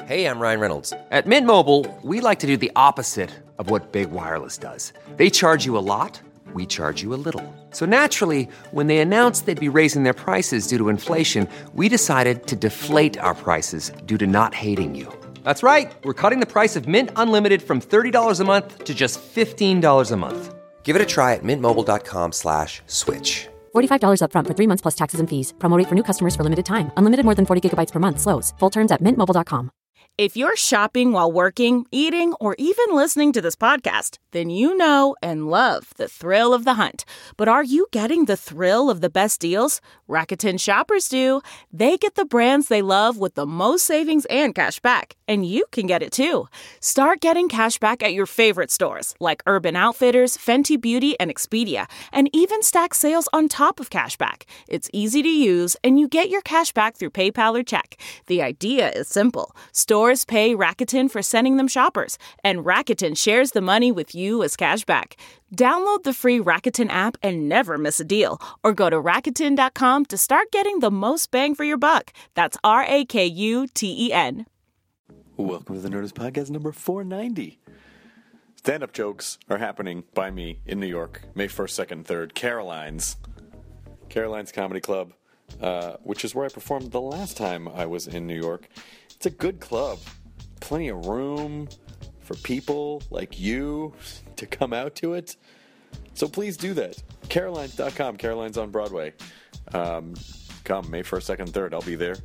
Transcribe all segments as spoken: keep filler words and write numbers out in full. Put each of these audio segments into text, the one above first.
Hey, I'm Ryan Reynolds. At Mint Mobile, we like to do the opposite of what Big Wireless does. They charge you a lot, we charge you a little. So naturally, when they announced they'd be raising their prices due to inflation, we decided to deflate our prices due to not hating you. That's right. We're cutting the price of Mint Unlimited from thirty dollars a month to just fifteen dollars a month. Give it a try at mintmobile.com slash switch. forty-five dollars up front for three months plus taxes and fees. Promo rate for new customers for limited time. Unlimited more than forty gigabytes per month slows. Full terms at mint mobile dot com. If you're shopping while working, eating, or even listening to this podcast, then you know and love the thrill of the hunt. But are you getting the thrill of the best deals? Rakuten shoppers do. They get the brands they love with the most savings and cash back. And you can get it too. Start getting cash back at your favorite stores like Urban Outfitters, Fenty Beauty, and Expedia. And even stack sales on top of cash back. It's easy to use, and you get your cash back through PayPal or check. The idea is simple. Stores pay Rakuten for sending them shoppers, and Rakuten shares the money with you as cash back. Download the free Rakuten app and never miss a deal. Or go to Rakuten dot com to start getting the most bang for your buck. That's R A K U T E N. Welcome to the Nerdist Podcast number four ninety. Stand-up jokes are happening by me in New York, May first, second, and third. Caroline's. Caroline's Comedy Club, uh, which is where I performed the last time I was in New York. It's a good club. Plenty of room for people like you to come out to it. So please do that. Carolines dot com. Caroline's on Broadway. Um, come May first, second, third. I'll be there.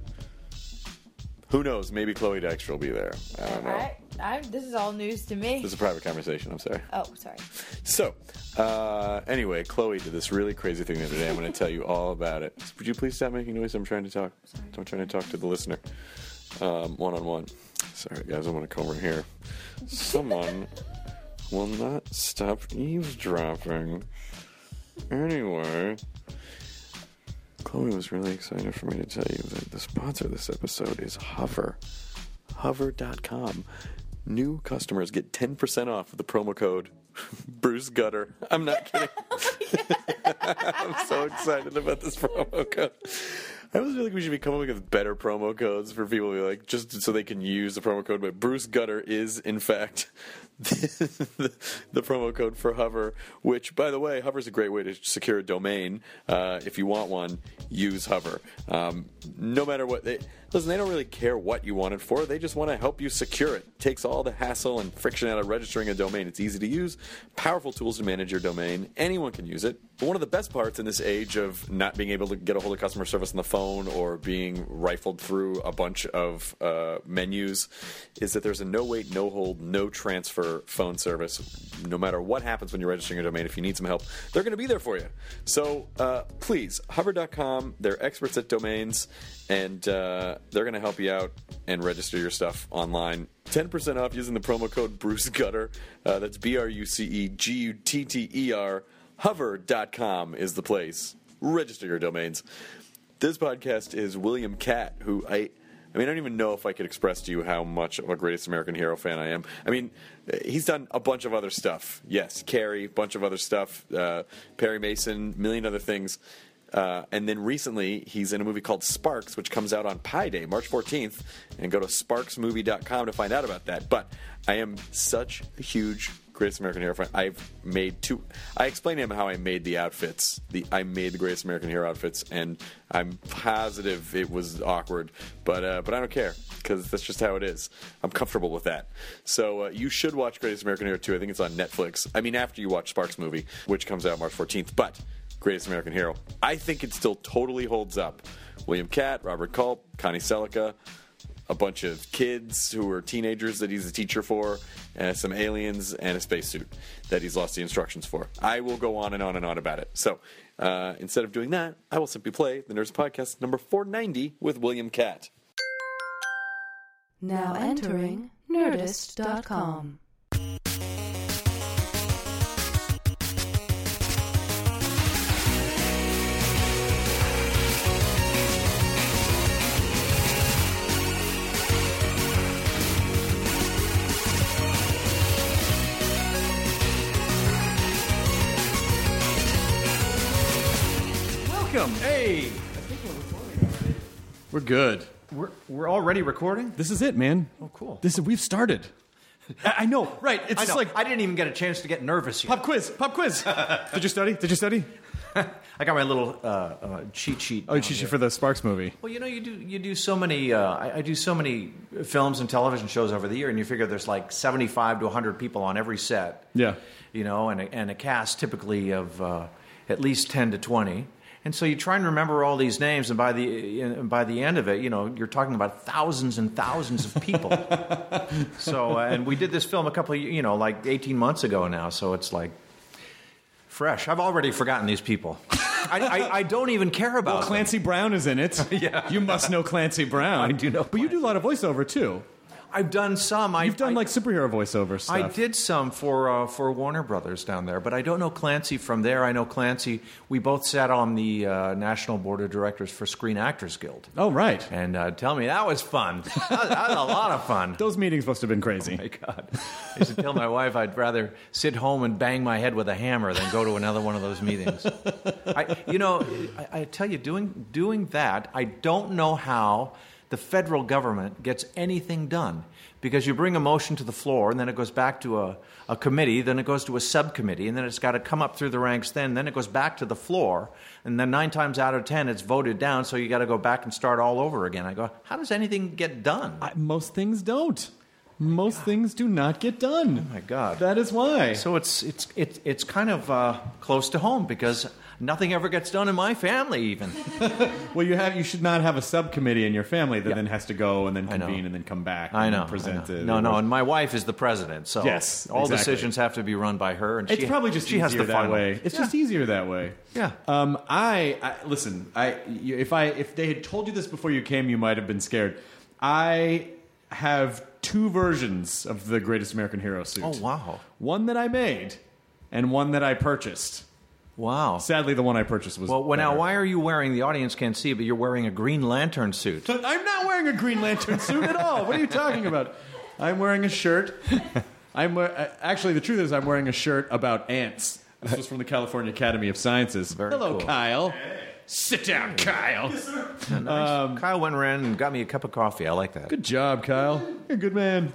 Who knows? Maybe Chloe Dexter will be there. I don't know. I, I, this is all news to me. This is a private conversation. I'm sorry. Oh, sorry. So, uh, anyway, Chloe did this really crazy thing the other day. I'm going to tell you all about it. Would you please stop making noise? I'm trying to talk. Sorry. I'm trying to talk to the listener. Um, one-on-one. Sorry, guys, I'm going to come over here. Someone will not stop eavesdropping. Anyway, Chloe was really excited for me to tell you that the sponsor of this episode is Hover. Hover dot com. New customers get ten percent off with the promo code Bruce Gutter. I'm not kidding. I'm so excited about this promo code. I always feel like we should be coming up with better promo codes for people to be like, just so they can use the promo code. But Bruce Gutter is, in fact, the, the promo code for Hover, which, by the way, Hover is a great way to secure a domain. Uh, if you want one, use Hover. Um, no matter what they listen, they don't really care what you want it for. They just want to help you secure it. It takes all the hassle and friction out of registering a domain. It's easy to use, powerful tools to manage your domain. Anyone can use it. But one of the best parts in this age of not being able to get a hold of customer service on the phone or being rifled through a bunch of uh, menus is that there's a no wait, no hold, no transfer phone service. No matter what happens when you're registering your domain, if you need some help, they're going to be there for you. So uh, please, Hover dot com, they're experts at domains, and uh, they're going to help you out and register your stuff online. ten percent off using the promo code Bruce Gutter. Uh, that's B R U C E G U T T E R. Hover dot com is the place. Register your domains. This podcast is William Catt, who I... I mean, I don't even know if I could express to you how much of a Greatest American Hero fan I am. I mean, he's done a bunch of other stuff. Yes, Carrie, a bunch of other stuff. Uh, Perry Mason, million other things. Uh, and then recently, he's in a movie called Sparks, which comes out on Pi Day, March fourteenth. And go to sparks movie dot com to find out about that. But I am such a huge Greatest American Hero fan. I've made two... I explained to him how I made the outfits. The I made the Greatest American Hero outfits, and I'm positive it was awkward. But uh, but I don't care, because that's just how it is. I'm comfortable with that. So uh, you should watch Greatest American Hero two. I think it's on Netflix. I mean, after you watch Sparks movie, which comes out March fourteenth. But Greatest American Hero, I think it still totally holds up. William Catt, Robert Culp, Connie Selica, a bunch of kids who are teenagers that he's a teacher for, and some aliens, and a spacesuit that he's lost the instructions for. I will go on and on and on about it. So uh, instead of doing that, I will simply play the Nerdist Podcast number four ninety with William Catt. Now entering Nerdist dot com. Welcome. Hey. I think we're recording already. We're good. We're we're already recording? This is it, man. Oh, cool. This is, we've started. I, I know, right? It's I just know. like I didn't even get a chance to get nervous yet. pop quiz, pop quiz. Did you study? Did you study? I got my little uh, uh, cheat sheet. Oh, down cheat sheet here. for the Sparks movie. Well, you know, you do you do so many. Uh, I, I do so many films and television shows over the year, and you figure there's like seventy-five to one hundred people on every set. Yeah. You know, and a, and a cast typically of uh, at least ten to twenty. And so you try and remember all these names, and by the and by the end of it, you know, you're talking about thousands and thousands of people. so, uh, and we did this film a couple of, you know, like eighteen months ago now. So it's like fresh. I've already forgotten these people. I, I, I don't even care about Well, Clancy them. Brown is in it. Yeah. You must know Clancy Brown. I do know But you do a lot of voiceover, too. I've done some. I, You've done, I, like, superhero voiceover stuff. I did some for uh, for Warner Brothers down there, but I don't know Clancy from there. I know Clancy. We both sat on the uh, National Board of Directors for Screen Actors Guild. Oh, right. And uh, tell me, that was fun. That was, that was a lot of fun. Those meetings must have been crazy. Oh, my God. I used to tell my wife I'd rather sit home and bang my head with a hammer than go to another one of those meetings. I, you know, I, I tell you, doing doing that, I don't know how the federal government gets anything done. Because you bring a motion to the floor, and then it goes back to a, a committee, then it goes to a subcommittee, and then it's got to come up through the ranks then, then it goes back to the floor, and then nine times out of ten it's voted down, so you got to go back and start all over again. I go, how does anything get done? I, most things don't. Most God. things do not get done. Oh, my God. That is why. So it's it's it's, it's kind of uh, close to home, because nothing ever gets done in my family, even. Well, you have you should not have a subcommittee in your family that Yeah. then has to go and then convene and then come back I and know. then present I know. it. No, no, and my wife is the president, so Yes, all exactly. decisions have to be run by her. And It's she, probably just she easier has the that final. way. It's Yeah. just easier that way. Yeah. Um, I, I listen. I you- if I if they had told you this before you came, you might have been scared. I have two versions of the Greatest American Hero suit. Oh, wow. One that I made, and one that I purchased. Wow. Sadly, the one I purchased was. Well, well, now, better. why are you wearing, the audience can't see, but you're wearing a Green Lantern suit. I'm not wearing a Green Lantern suit at all. What are you talking about? I'm wearing a shirt. I'm we- uh, actually the truth is I'm wearing a shirt about ants. This was from the California Academy of Sciences. Very Hello, cool. Kyle. Sit down, Kyle. Nice. Kyle went around and got me a cup of coffee. I like that. Good job, Kyle. You're a good man.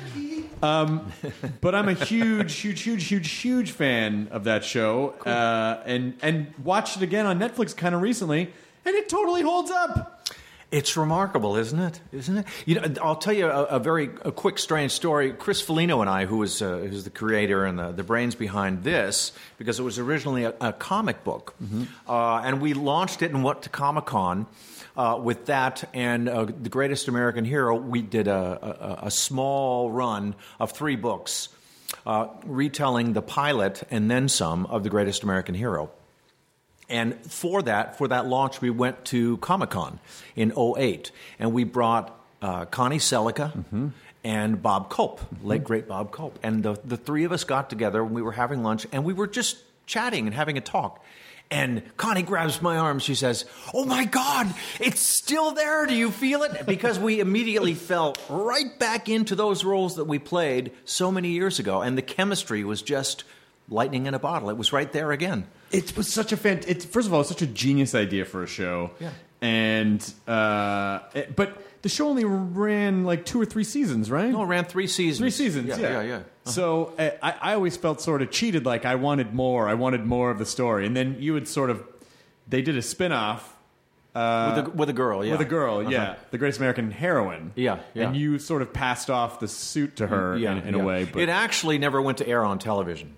Um, but I'm a huge, huge, huge, huge, huge fan of that show, Cool. uh, and and watched it again on Netflix kind of recently, and it totally holds up. It's remarkable, isn't it? Isn't it? You know, I'll tell you a, a very a quick, strange story. Chris Foligno and I, who is uh, who's the creator and the, the brains behind this, because it was originally a, a comic book, Mm-hmm. uh, and we launched it and went to Comic-Con uh, with that and uh, The Greatest American Hero. We did a, a, a small run of three books, uh, retelling the pilot and then some of The Greatest American Hero. And for that, for that launch, we went to Comic-Con in oh eight, and we brought uh, Connie Selica Mm-hmm. and Bob Culp, late great Bob Culp, and the the three of us got together. And we were having lunch, and we were just chatting and having a talk. And Connie grabs my arm. She says, "Oh my God, it's still there! Do you feel it?" Because we immediately fell right back into those roles that we played so many years ago, and the chemistry was just lightning in a bottle. It was right there again. It was such a fan. It's first of all, it's such a genius idea for a show. Yeah. And uh, it- but the show only ran like two or three seasons, right? No, it ran three seasons. Three seasons. Yeah, yeah, yeah. yeah. So uh, I, I always felt sort of cheated. Like I wanted more. I wanted more of the story. And then you would sort of. They did a spin-off. Uh, with, a, with a girl, yeah. With a girl, yeah. Uh-huh. The Greatest American Heroine. Yeah, yeah. And you sort of passed off the suit to her yeah, in, in yeah. a way. But It actually never went to air on television.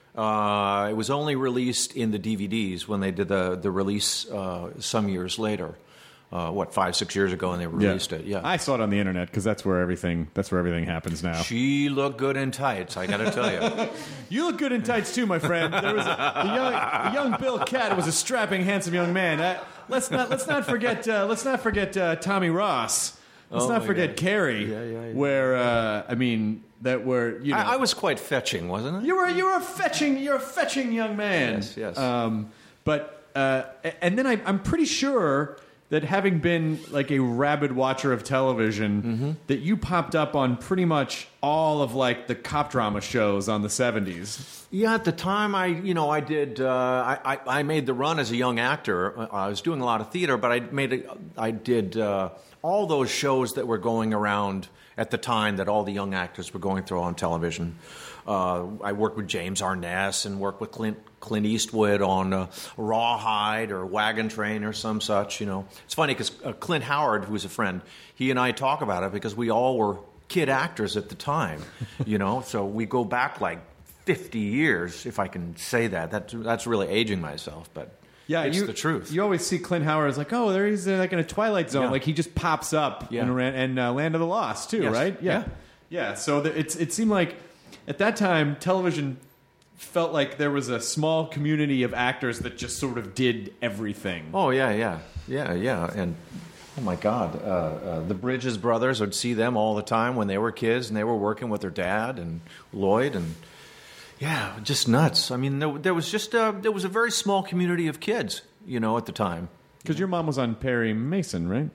Uh, it was only released in the D V Ds when they did the, the release uh, some years later. Uh, what, five, six years ago, and they released it. Yeah. I saw it on the internet because that's where everything that's where everything happens now. She looked good in tights, I got to tell you. You look good in tights too, my friend. There was a, the young, the young Bill Catt was a strapping, handsome young man. Uh, let's not let's not forget uh, let's not forget uh, Tommy Ross. Let's Oh, not my forget God. Carrie. Yeah, yeah, yeah. Where uh, I mean that were you know I, I was quite fetching, wasn't I? you were you were a fetching you're a fetching young man. Yes, yes. Um, but uh, and then I, I'm pretty sure that that having been like a rabid watcher of television, mm-hmm. that you popped up on pretty much all of like the cop drama shows on the seventies. Yeah, at the time, I you know I did uh, I, I I made the run as a young actor. I was doing a lot of theater, but I made a, I did uh, all those shows that were going around at the time that all the young actors were going through on television. Uh, I worked with James Arness and worked with Clint Clint Eastwood on uh, Rawhide or Wagon Train or some such. You know, it's funny because uh, Clint Howard, who's a friend, he and I talk about it because we all were kid actors at the time. You know, so we go back like fifty years, if I can say that. That that's really aging myself, but. Yeah, it's you, the truth. You always see Clint Howard as like, oh, there he's uh, like in a Twilight Zone, yeah. like he just pops up yeah. in and uh, Land of the Lost too, yes. right? Yeah, yeah. yeah. So the, it's it seemed like at that time television felt like there was a small community of actors that just sort of did everything. Oh yeah, yeah, yeah, yeah, and oh my God, uh, uh, the Bridges brothers, I'd see them all the time when they were kids and they were working with their dad and Lloyd and. Yeah, just nuts. I mean, there, there was just a, there was a very small community of kids, you know, at the time. Because your mom was on Perry Mason, right?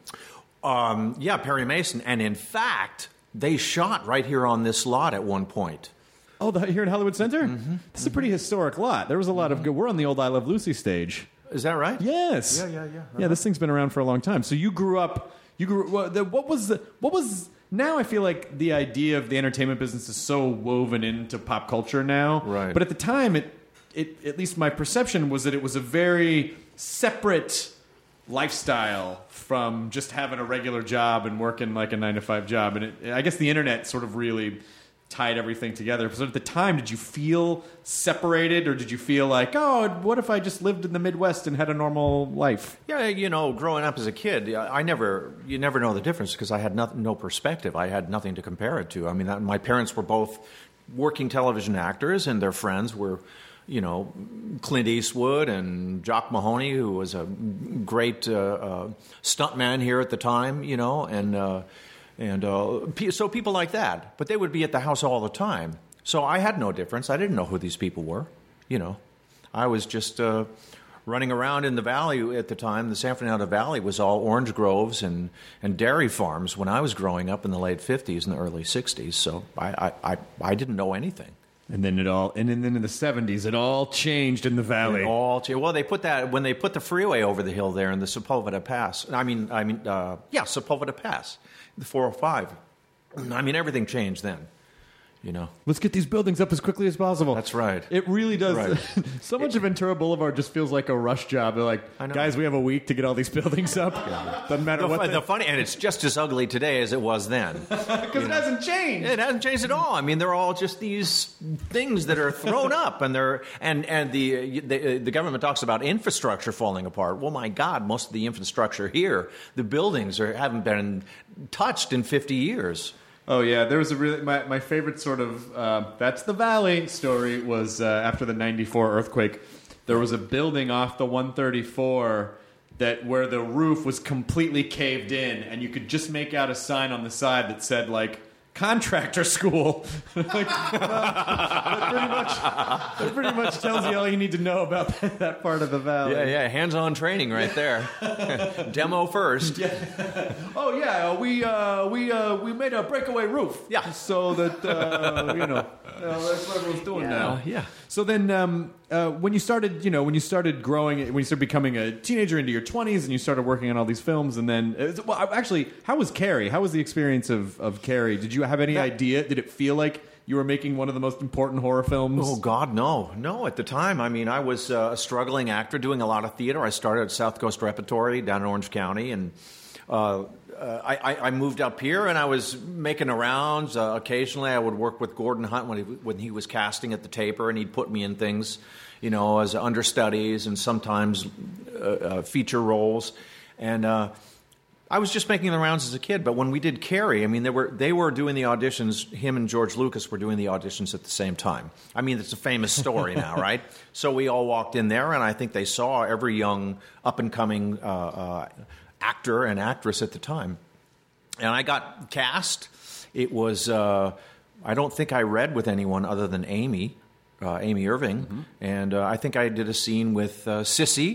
Um, yeah, Perry Mason, and in fact, they shot right here on this lot at one point. Oh, the, here in Hollywood Center? Mm-hmm. This is a pretty historic lot. There was a lot of good. We're on the old I Love Lucy stage. Is that right? Yes. Yeah, yeah, yeah. Yeah, this thing's been around for a long time. So you grew up. You grew. What, the, what was the? What was? Now I feel like the idea of the entertainment business is so woven into pop culture now. Right. But at the time, it, it at least my perception was that it was a very separate lifestyle from just having a regular job and working like a nine to five job. And it, I guess the internet sort of really tied everything together. So at the time, did you feel separated, or did you feel like, oh, what if I just lived in the Midwest and had a normal life? Yeah, you know, growing up as a kid, I never, you never know the difference because I had no, no perspective. I had nothing to compare it to. I mean, that, my parents were both working television actors, and their friends were, you know, Clint Eastwood and Jock Mahoney, who was a great uh, uh, stuntman here at the time, you know, and. Uh, And uh, so people like that, but they would be at the house all the time. So I had no difference. I didn't know who these people were, you know. I was just uh, running around in the valley at the time. The San Fernando Valley was all orange groves and, and dairy farms when I was growing up in the late fifties and the early sixties. So I, I, I, I didn't know anything. And then it all, and then in the seventies, it all changed in the valley. It all changed. Well, they put that when they put the freeway over the hill there in the Sepulveda Pass. I mean, I mean, uh, yeah, Sepulveda Pass, the four oh five. I mean, everything changed then. You know, let's get these buildings up as quickly as possible. That's right. It really does. Right. So much of Ventura Boulevard just feels like a rush job. They're like, guys, we have a week to get all these buildings up. Yeah. Doesn't matter the, what. The, the funny, and it's just as ugly today as it was then. Because it hasn't changed. It hasn't changed at all. I mean, they're all just these things that are thrown up, and they're and and the, the the government talks about infrastructure falling apart. Well, my God, most of the infrastructure here, the buildings are haven't been touched in fifty years. Oh yeah, there was a really my, my favorite sort of uh, that's the valley story was uh, after the ninety-four earthquake. There was a building off the one thirty-four that where the roof was completely caved in, and you could just make out a sign on the side that said like contractor school. like, uh, that pretty much that pretty much tells you all you need to know about that, that part of the valley. Yeah, yeah, hands-on training right there. Demo first. Yeah. Oh yeah, we uh, we uh, we made a breakaway roof. Yeah, so that uh, you know uh, that's what everyone's doing yeah. now. Uh, yeah. So then, um, uh, when you started, you know, when you started growing, when you started becoming a teenager into your twenties, and you started working on all these films, and then, uh, well, actually, how was Carrie? How was the experience of of Carrie? Did you have any that, idea? Did it feel like you were making one of the most important horror films? Oh, God, no. No, at the time. I mean, I was uh, a struggling actor doing a lot of theater. I started at South Coast Repertory down in Orange County, and uh, uh, I, I moved up here, and I was making the rounds. Uh, occasionally, I would work with Gordon Hunt when he, when he was casting at the Taper, and he'd put me in things, you know, as understudies and sometimes uh, uh, feature roles. And uh, I was just making the rounds as a kid, but when we did Carrie, I mean, they were they were doing the auditions. Him and George Lucas were doing the auditions at the same time. I mean, it's a famous story now, right? So we all walked in there, and I think they saw every young up-and-coming uh, uh, actor and actress at the time. And I got cast. It was, uh, I don't think I read with anyone other than Amy, uh, Amy Irving. Mm-hmm. And uh, I think I did a scene with uh, Sissy,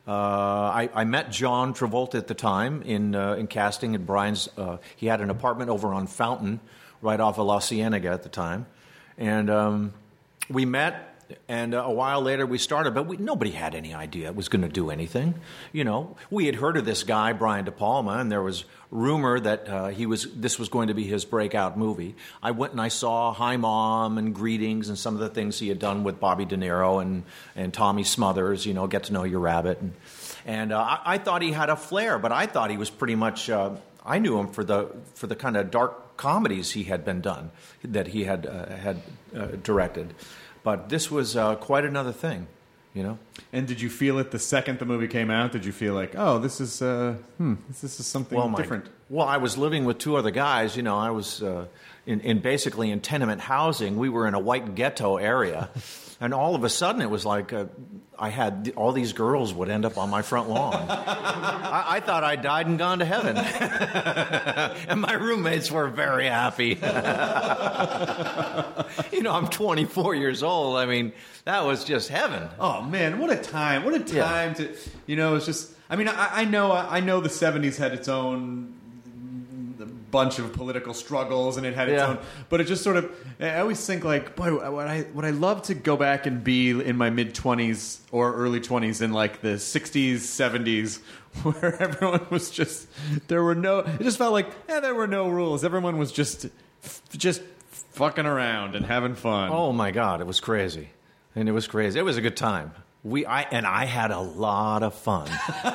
Uh, I, I met John Travolta at the time in uh, in casting at Brian's. Uh, he had an apartment over on Fountain, right off of La Cienega at the time, and um, we met. And uh, a while later we started, but we, nobody had any idea it was going to do anything. You know, we had heard of this guy Brian De Palma, and there was rumor that uh, he was this was going to be his breakout movie. I went and I saw Hi Mom and Greetings and some of the things he had done with Bobby De Niro and and Tommy Smothers. You know, Get to Know Your Rabbit, and, and uh, I, I thought he had a flair, but I thought he was pretty much. Uh, I knew him for the for the kind of dark comedies he had been done that he had uh, had uh, directed. But this was uh, quite another thing, you know. And did you feel it the second the movie came out? Did you feel like, oh, this is uh, hmm, this, this is something well, my, different? Well, I was living with two other guys. You know, I was uh, in, in basically in tenement housing. We were in a white ghetto area, and all of a sudden it was like uh, I had all these girls would end up on my front lawn. I, I thought I died and gone to heaven, and my roommates were very happy. You know, I'm twenty-four years old. I mean, that was just heaven. Oh man, what a time! What a time Yeah. to, you know, it's just. I mean, I, I know, I know the seventies had its own bunch of political struggles, and it had its Yeah. own. But it just sort of, I always think like, boy, would I would I love to go back and be in my mid twenties or early twenties in like the sixties, seventies, where everyone was just there were no. It just felt like, yeah, there were no rules. Everyone was just, just fucking around and having fun. Oh my God, it was crazy, and it was crazy. It was a good time. We, I, and I had a lot of fun.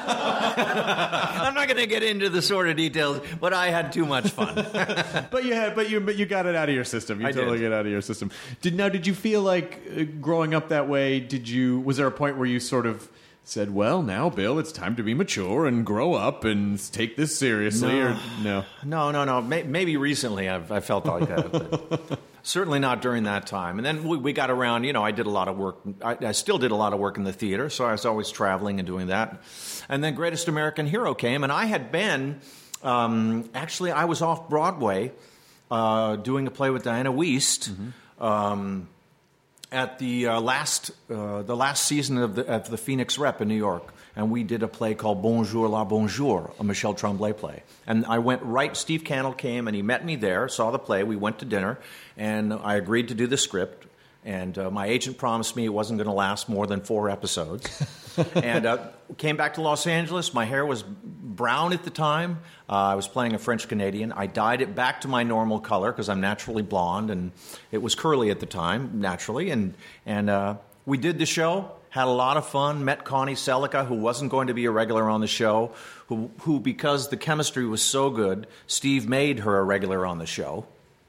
I'm not going to get into the sort of details, but I had too much fun. But you had, but you, but you got it out of your system. You I totally did. get it out of your system. Did now? Did you feel like uh, growing up that way? Did you? Was there a point where you sort of said, "Well, now, Bill, it's time to be mature and grow up and take this seriously"? No. Or no? No, no, no. May, maybe recently I've I felt like that. But certainly not during that time. And then we, we got around. You know, I did a lot of work. I, I still did a lot of work in the theater, so I was always traveling and doing that. And then Greatest American Hero came, and I had been um, actually I was off Broadway uh, doing a play with Diana Wiest. Mm-hmm. Um, At the uh, last uh, the last season of the of the Phoenix Rep in New York, and we did a play called Bonjour la Bonjour, a Michel Tremblay play. And I went right. Steve Cannell came and he met me there, saw the play. We went to dinner, and I agreed to do the script. And uh, my agent promised me it wasn't going to last more than four episodes. And uh, came back to Los Angeles. My hair was brown at the time. Uh, I was playing a French Canadian. I dyed it back to my normal color because I'm naturally blonde, and it was curly at the time, naturally. And and uh, we did the show, had a lot of fun. Met Connie Selica, who wasn't going to be a regular on the show, who who because the chemistry was so good, Steve made her a regular on the show.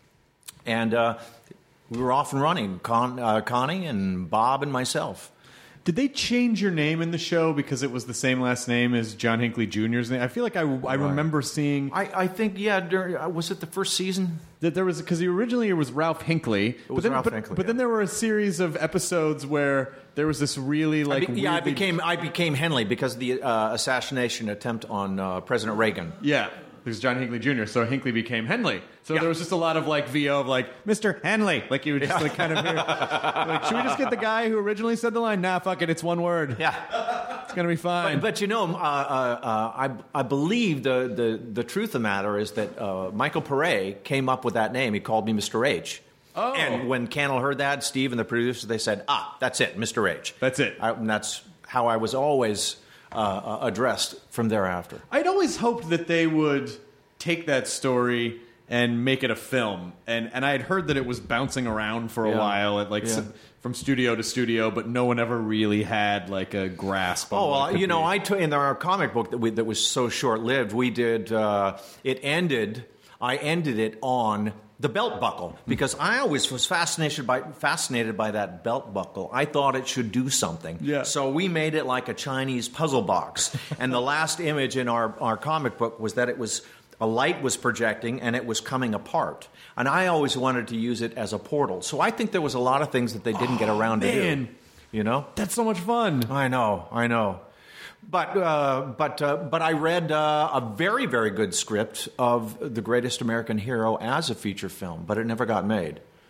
And uh, we were off and running, Con, uh, Connie and Bob and myself. Did they change your name in the show because it was the same last name as John Hinckley Junior's name? I feel like I, I remember seeing I, I think, yeah, during, uh, was it the first season? that there was, because originally it was Ralph Hinckley. It was but then, Ralph but, Hinckley, But yeah. then there were a series of episodes where there was this really like I be, yeah, I weirdly- became I became Henley because of the uh, assassination attempt on uh, President Reagan. Yeah, because John Hinckley Junior So Hinckley became Henley. So Yeah. there was just a lot of like V O of like Mister Henley. Like you would just like kind of hear. Like, should we just get the guy who originally said the line? Nah, fuck it, it's one word. Yeah, It's gonna be fine. but, but you know, uh, uh, uh, I I believe the, the the truth of the matter is that uh, Michael Pare came up with that name. He called me Mister H. Oh. And when Cannell heard that, Steve and the producers, they said, "Ah, that's it, Mister H." That's it. I, and that's how I was always uh, uh, addressed from thereafter. I'd always hoped that they would take that story and make it a film. And and I had heard that it was bouncing around for a Yeah. while, at like Yeah. s- from studio to studio, but no one ever really had like a grasp. on Oh, what it well, could you know, be. I took in our comic book that we, that was so short lived. We did uh, it ended. I ended it on the belt buckle because I always was fascinated by fascinated by that belt buckle. I thought it should do something. Yeah. So we made it like a Chinese puzzle box, and the last image in our our comic book was that it was. A light was projecting and it was coming apart. And I always wanted to use it as a portal. So I think there was a lot of things that they didn't get around to man. do. You know? That's so much fun. I know, I know. But uh, but uh, but I read uh, a very, very good script of The Greatest American Hero as a feature film, but it never got made.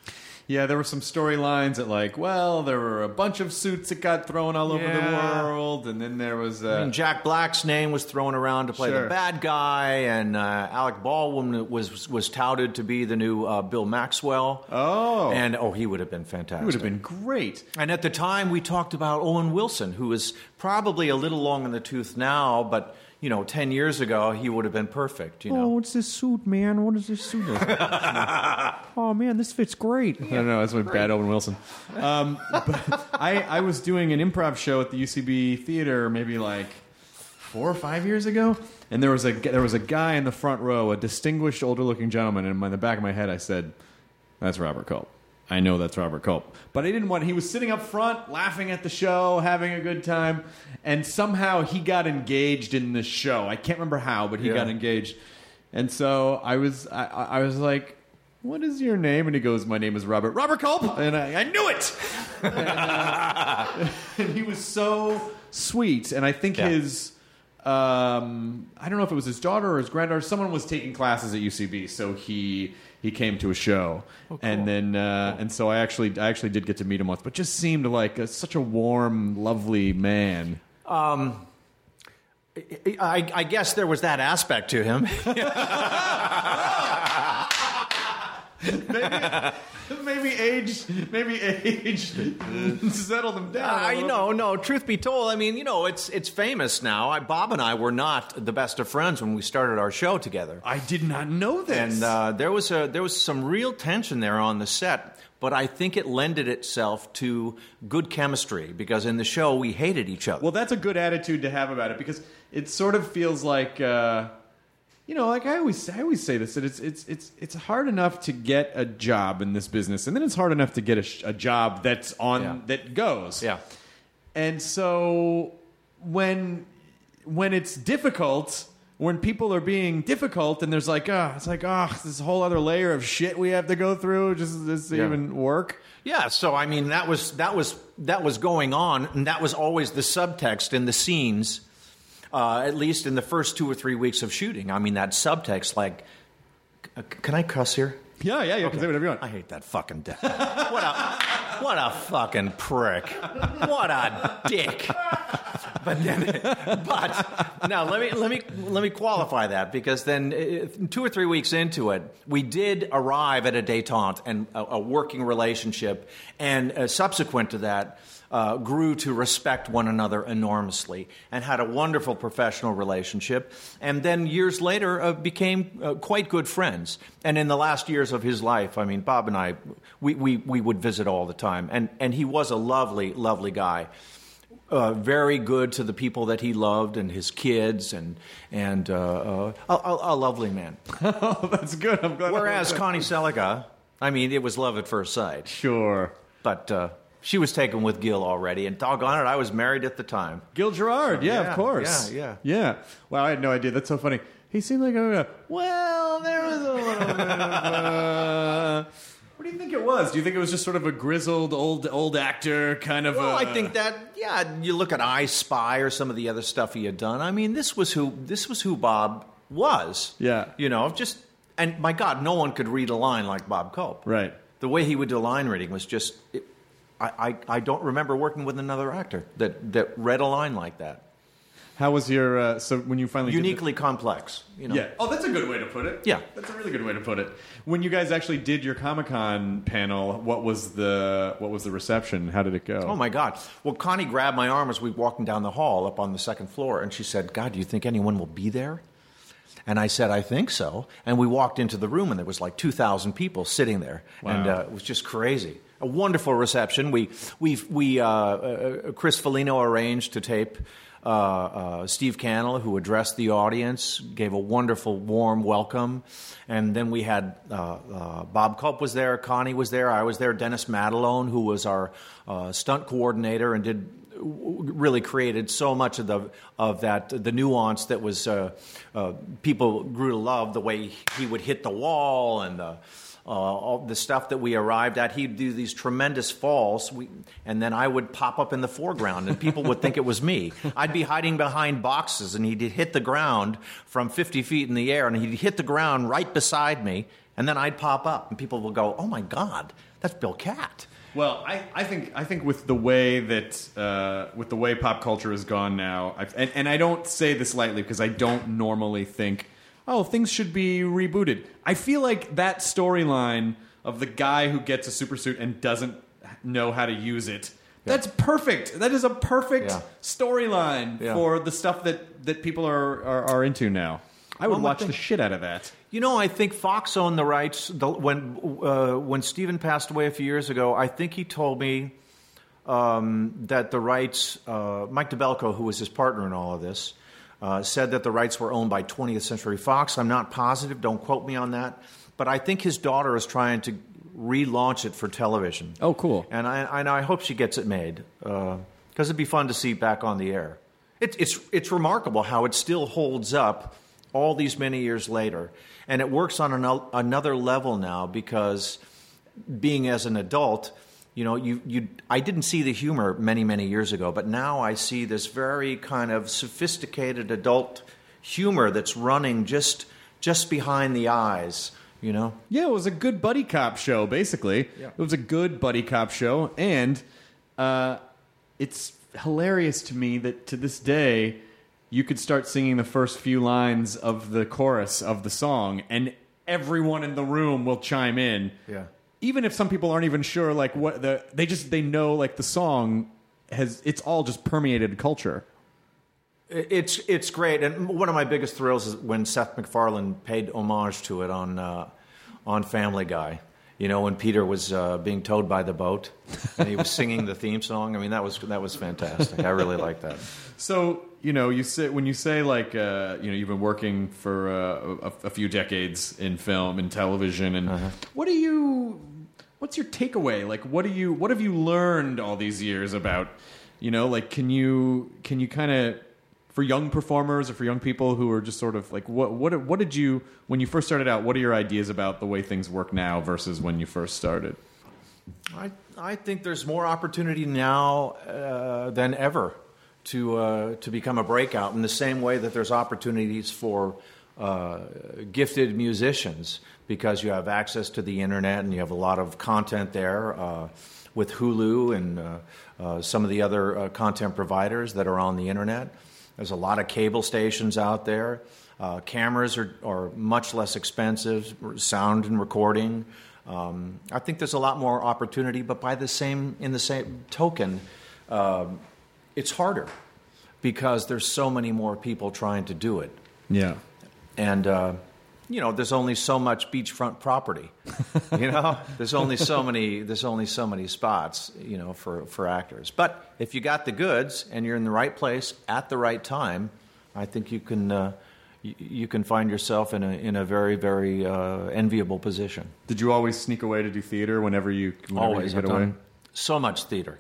Yeah, there were some storylines that, like, well, there were a bunch of suits that got thrown all over Yeah. the world, and then there was... Uh, I mean, Jack Black's name was thrown around to play Sure. the bad guy, and uh, Alec Baldwin was was touted to be the new uh, Bill Maxwell. Oh. And, oh, he would have been fantastic. It would have been great. And at the time, we talked about Owen Wilson, who is probably a little long in the tooth now, but, you know, ten years ago, he would have been perfect, you know. what's this suit, man? What is this suit? Oh, man, this fits great. I don't know. That's my bad Owen Wilson. Um, but I, I was doing an improv show at the U C B Theater maybe like four or five years ago, and there was a there was a guy in the front row, a distinguished older-looking gentleman, and in the back of my head, I said, "That's Robert Culp. I know that's Robert Culp." But I didn't want... He was sitting up front, laughing at the show, having a good time, and somehow he got engaged in the show. I can't remember how, but he Yeah. got engaged. And so I was I, I was like, "What is your name?" And he goes, "My name is Robert. Robert Culp." And I, I knew it! and, uh, and he was so sweet. And I think Yeah. his... Um, I don't know if it was his daughter or his granddaughter. Someone was taking classes at U C B, so he he came to a show, Oh, cool. and then uh, and so I actually I actually did get to meet him once, but just seemed like a, such a warm, lovely man. Um, I, I guess there was that aspect to him. maybe, maybe age, maybe age settled him down. I know, no. Truth be told, I mean, you know, it's it's famous now. I, Bob and I were not the best of friends when we started our show together, I did not know this. and uh, there was a there was some real tension there on the set. But I think it lended itself to good chemistry because in the show we hated each other. Well, that's a good attitude to have about it because it sort of feels like, uh, you know, like I always, I always say this that it's it's it's it's hard enough to get a job in this business, and then it's hard enough to get a, sh- a job that's on Yeah. that goes. Yeah. And so when when it's difficult, when people are being difficult, and there's like, ah, it's like, ah, this whole other layer of shit we have to go through just, just to Yeah. even work. Yeah, so I mean that was that was that was going on, and that was always the subtext in the scenes, uh, at least in the first two or three weeks of shooting. I mean that subtext, like, c- can I cuss here? Yeah, yeah, you can say whatever you want. I hate that fucking dick. What a what a fucking prick. What a dick. But then, but now let me let me let me qualify that because then uh, two or three weeks into it, we did arrive at a détente and a, a working relationship, and uh, subsequent to that, uh, grew to respect one another enormously and had a wonderful professional relationship. And then years later, uh, became uh, quite good friends. And in the last years of his life, I mean, Bob and I, we we, we would visit all the time, and and he was a lovely, lovely guy. Uh, very good to the people that he loved and his kids, and and uh, uh, a, a, a lovely man. Oh, that's good. I'm glad. Whereas Connie Seliga, I mean, it was love at first sight. Sure. But uh, she was taken with Gil already, and doggone it, I was married at the time. Gil Gerard, yeah, Yeah, of course. yeah, Yeah. Wow, I had no idea. That's so funny. He seemed like a, well, there was a little bit of, uh, what do you think it was? Do you think it was just sort of a grizzled old old actor kind of Well, a... I think that, yeah, you look at I Spy or some of the other stuff he had done. I mean, this was who this was who Bob was. Yeah. You know, just, and my God, no one could read a line like Bob Culp. Right. The way he would do line reading was just, it, I, I, I don't remember working with another actor that, that read a line like that. How was your, uh, so when you finally... did the- Uniquely complex, you know. Yeah. Oh, that's a good way to put it. Yeah. That's a really good way to put it. When you guys actually did your Comic-Con panel, what was the what was the reception? How did it go? Oh, my God. Well, Connie grabbed my arm as we were walking down the hall up on the second floor, and she said, God, do you think anyone will be there? And I said, I think so. And we walked into the room, and there was like two thousand people sitting there. Wow. And uh, it was just crazy. A wonderful reception. We, we, we uh, uh, Chris Foligno arranged to tape uh, uh, Steve Cannell, who addressed the audience, gave a wonderful, warm welcome. And then we had uh, uh, Bob Culp was there, Connie was there, I was there, Dennis Madelone, who was our uh, stunt coordinator and did really created so much of the of that the nuance that was uh, uh, people grew to love the way he would hit the wall and the uh, all the stuff that we arrived at. He'd do these tremendous falls, we, and then I would pop up in the foreground, and people would think it was me. I'd be hiding behind boxes, and he'd hit the ground from fifty feet in the air, and he'd hit the ground right beside me, And then I'd pop up, and people will go, "Oh my God, that's Bill Catt." Well, I, I think I think with the way that uh, with the way pop culture has gone now, I've, and, and I don't say this lightly because I don't normally think, oh, things should be rebooted. I feel like that storyline of the guy who gets a super suit and doesn't know how to use it. Yeah. That's perfect. That is a perfect yeah. storyline yeah. for the stuff that, that people are, are, are into now. I would well, watch the shit out of that. You know, I think Fox owned the rights. The, when uh, when Steven passed away a few years ago, I think he told me um, that the rights, uh, Mike DeBelco, who was his partner in all of this, uh, said that the rights were owned by twentieth Century Fox. I'm not positive. Don't quote me on that. But I think his daughter is trying to relaunch it for television. Oh, cool. And I, and I hope she gets it made because uh, it'd be fun to see back on the air. It, it's it's remarkable how it still holds up all these many years later. And it works on an, another level now because being as an adult, you know, you, you, I didn't see the humor many, many years ago, but now I see this very kind of sophisticated adult humor that's running just just behind the eyes, you know? Yeah, it was a good buddy cop show, basically. Yeah. It was a good buddy cop show, and uh, it's hilarious to me that to this day you could start singing the first few lines of the chorus of the song, and everyone in the room will chime in. Yeah. Even if some people aren't even sure, like what the they just they know like the song has it's all just permeated culture. It's it's great, and one of my biggest thrills is when Seth MacFarlane paid homage to it on uh, on Family Guy. You know, when Peter was uh, being towed by the boat, and he was singing the theme song. I mean, that was that was fantastic. I really liked that. So, you know, you say when you say like, uh, you know, you've been working for uh, a, a few decades in film and television, and uh-huh. what do you, what's your takeaway? Like, what do you, what have you learned all these years about, you know, like, can you, can you kind of, for young performers or for young people who are just sort of like, what, what, what did you, when you first started out, what are your ideas about the way things work now versus when you first started? I, I think there's more opportunity now uh, than ever to uh, to become a breakout in the same way that there's opportunities for uh, gifted musicians because you have access to the internet and you have a lot of content there uh, with Hulu and uh, uh, some of the other uh, content providers that are on the internet. There's a lot of cable stations out there. Uh, cameras are, are much less expensive, sound and recording. Um, I think there's a lot more opportunity, but by the same in the same token, uh, it's harder because there's so many more people trying to do it. Yeah, and uh, you know, there's only so much beachfront property. You know, there's only so many. There's only so many spots. You know, for for actors. But if you got the goods and you're in the right place at the right time, I think you can. Uh, You can find yourself in a in a very very uh, enviable position. Did you always sneak away to do theater whenever you whenever always you get I've away? Done so much theater,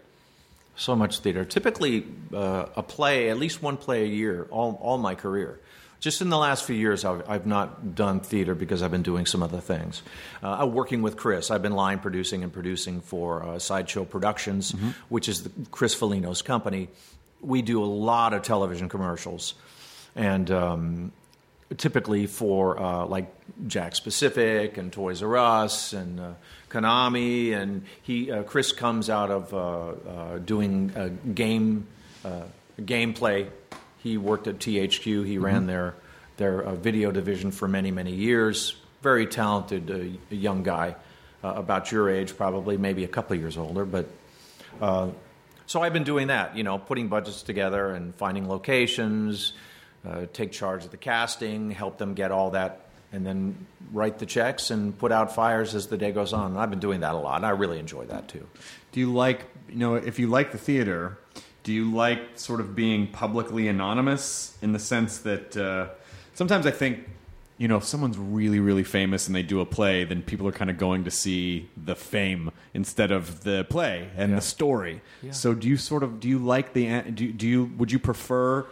so much theater. Typically, uh, a play, at least one play a year, all all my career. Just in the last few years, I've, I've not done theater because I've been doing some other things. Uh, I'm working with Chris. I've been line producing and producing for uh, Sideshow Productions, mm-hmm. which is the, Chris Foligno's company. We do a lot of television commercials, and. Um, Typically for uh, like Jack Specific and Toys R Us and uh, Konami, and he uh, Chris comes out of uh, uh, doing a game uh, gameplay. He worked at T H Q. He mm-hmm. ran their their uh, video division for many many years. Very talented uh, young guy, uh, about your age, probably maybe a couple of years older, but. Uh, so I've been doing that, you know, putting budgets together and finding locations. Uh, take charge of the casting, help them get all that, and then write the checks and put out fires as the day goes on. And I've been doing that a lot, and I really enjoy that too. Do you like, you know, if you like the theater, do you like sort of being publicly anonymous in the sense that uh, sometimes I think, you know, if someone's really, really famous and they do a play, then people are kind of going to see the fame instead of the play and yeah. the story. Yeah. So do you sort of, do you like the, do, do you, would you prefer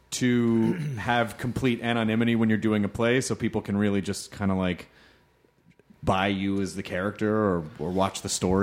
to have complete anonymity when you're doing a play so people can really just kind of like buy you as the character or, or watch the story?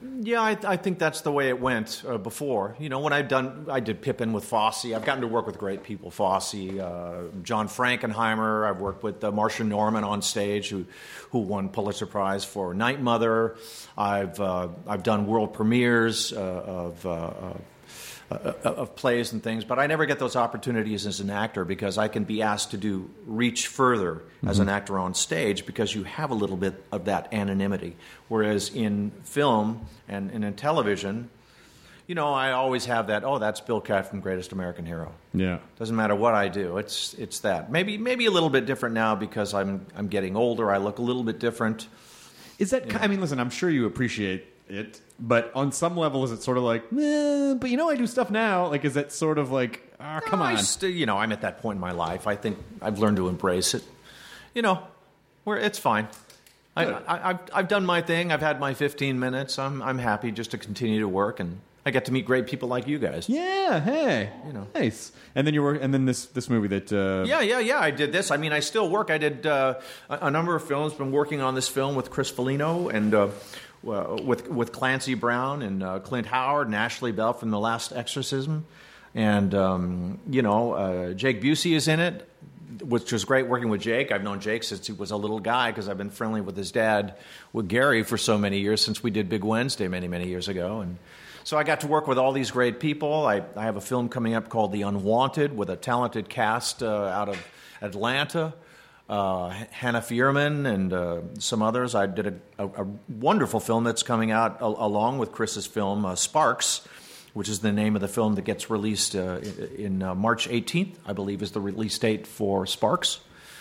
Yeah, I, I think that's the way it went uh, before. You know, when I've done, I did Pippin with Fosse. I've gotten to work with great people. Fosse, uh, John Frankenheimer. I've worked with uh, Marcia Norman on stage, who who won Pulitzer Prize for Night Mother. I've uh, I've done world premieres uh, of. Uh, uh, Uh, of plays and things, but I never get those opportunities as an actor because I can be asked to do reach further mm-hmm. as an actor on stage because you have a little bit of that anonymity. Whereas in film and, and in television, you know, I always have that, oh, that's Bill Catt from Greatest American Hero. Yeah. Doesn't matter what I do. It's it's that. Maybe maybe a little bit different now because I'm I'm getting older. I look a little bit different. Is that, you know? I mean, listen, I'm sure you appreciate it, but on some level, is it sort of like, eh, but you know, I do stuff now. Like, is that sort of like, ah, oh, come no, on? I st- you know, I'm at that point in my life. I think I've learned to embrace it. You know, where it's fine. I, I, I've I've done my thing. I've had my fifteen minutes. I'm I'm happy just to continue to work, and I get to meet great people like you guys. Yeah, hey, you know, nice. And then you were, and then this this movie that. Uh... Yeah, yeah, yeah. I did this. I mean, I still work. I did uh, a, a number of films. Been working on this film with Chris Foligno and. Uh, Uh, with with Clancy Brown and uh, Clint Howard and Ashley Bell from The Last Exorcism, and um, you know uh, Jake Busey is in it, which was great working with Jake. I've known Jake since he was a little guy because I've been friendly with his dad, with Gary, for so many years since we did Big Wednesday many many years ago, and so I got to work with all these great people. I, I have a film coming up called The Unwanted with a talented cast uh, out of Atlanta. Uh, Hannah Fierman and uh, some others. I did a, a, a wonderful film that's coming out a, along with Chris's film, uh, Sparks, which is the name of the film that gets released uh, in uh, March eighteenth, I believe is the release date for Sparks,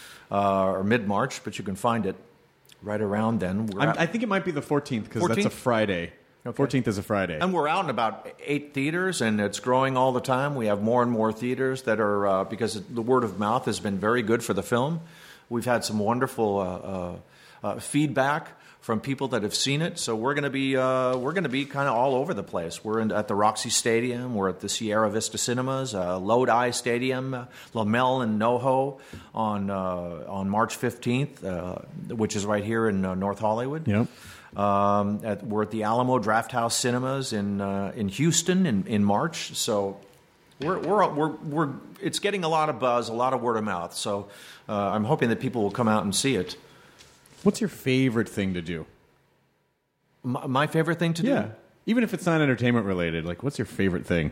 uh, or mid-March, but you can find it right around then. I think it might be the fourteenth because that's a Friday. Okay. fourteenth is a Friday. And we're out in about eight theaters, and it's growing all the time. We have more and more theaters that are, uh, because the word of mouth has been very good for the film. We've had some wonderful uh, uh, uh, feedback from people that have seen it, so we're going to be uh, we're going to be kind of all over the place. We're in, at the Roxy Stadium, we're at the Sierra Vista Cinemas, uh, Lodi Stadium, uh, Lamel and NoHo on uh, on March fifteenth, uh, which is right here in uh, North Hollywood. Yep. Um, at, we're at the Alamo Drafthouse Cinemas in uh, in Houston in, in March. So. We're, we're, we're, we're, it's getting a lot of buzz, a lot of word of mouth. So uh, I'm hoping that people will come out and see it. What's your favorite thing to do? My, my favorite thing to yeah. do? Even if it's not entertainment related, like what's your favorite thing?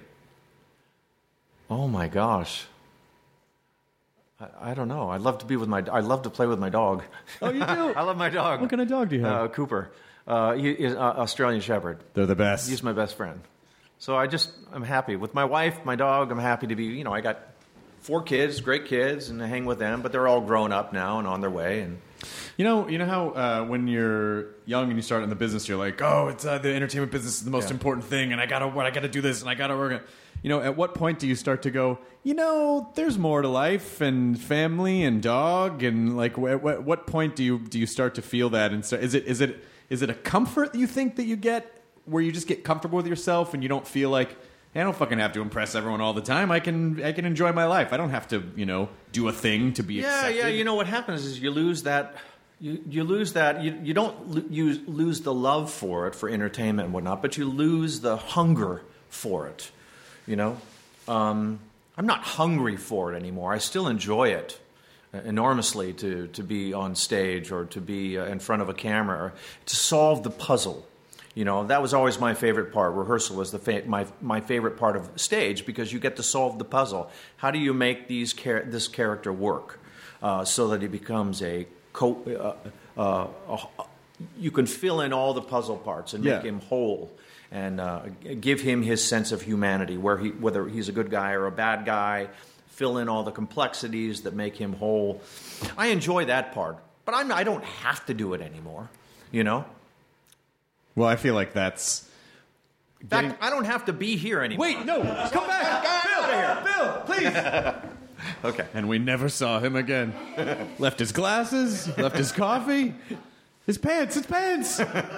Oh my gosh. I, I don't know. I love to be with my, I love to play with my dog. Oh, you do? I love my dog. What kind of dog do you have? Uh, Cooper. Uh, he is uh, Australian Shepherd. They're the best. He's my best friend. So I just, I'm happy. With my wife, my dog, I'm happy to be, you know, I got four kids, great kids, and I hang with them, but they're all grown up now and on their way. And You know you know how uh, when you're young and you start in the business, you're like, oh, it's uh, the entertainment business is the most yeah. important thing, and I gotta, I gotta do this, and I gotta work it. You know, at what point do you start to go, you know, there's more to life and family and dog, and like, at what, what point do you do you start to feel that? And so, is it is it is it a comfort that you think that you get? Where you just get comfortable with yourself and you don't feel like, hey, I don't fucking have to impress everyone all the time. I can I can enjoy my life. I don't have to, you know, do a thing to be yeah, accepted. Yeah, you know what happens is you lose that, you, you lose that, you, you don't lo- you lose the love for it, for entertainment and whatnot, but you lose the hunger for it, you know? Um, I'm not hungry for it anymore. I still enjoy it enormously to, to be on stage or to be uh, in front of a camera or to solve the puzzle. You know, that was always my favorite part. Rehearsal was the fa- my my favorite part of stage because you get to solve the puzzle. How do you make these char- this character work uh, so that he becomes a co- uh, uh, uh, you can fill in all the puzzle parts and make yeah. him whole and uh, give him his sense of humanity, where he whether he's a good guy or a bad guy. Fill in all the complexities that make him whole. I enjoy that part, but I'm I don't have to do it anymore. You know. Well, I feel like that's. In fact, getting... I don't have to be here anymore. Wait, no, come back, Bill, here. Bill, please. Okay. And we never saw him again. Left his glasses, left his coffee, his pants, his pants.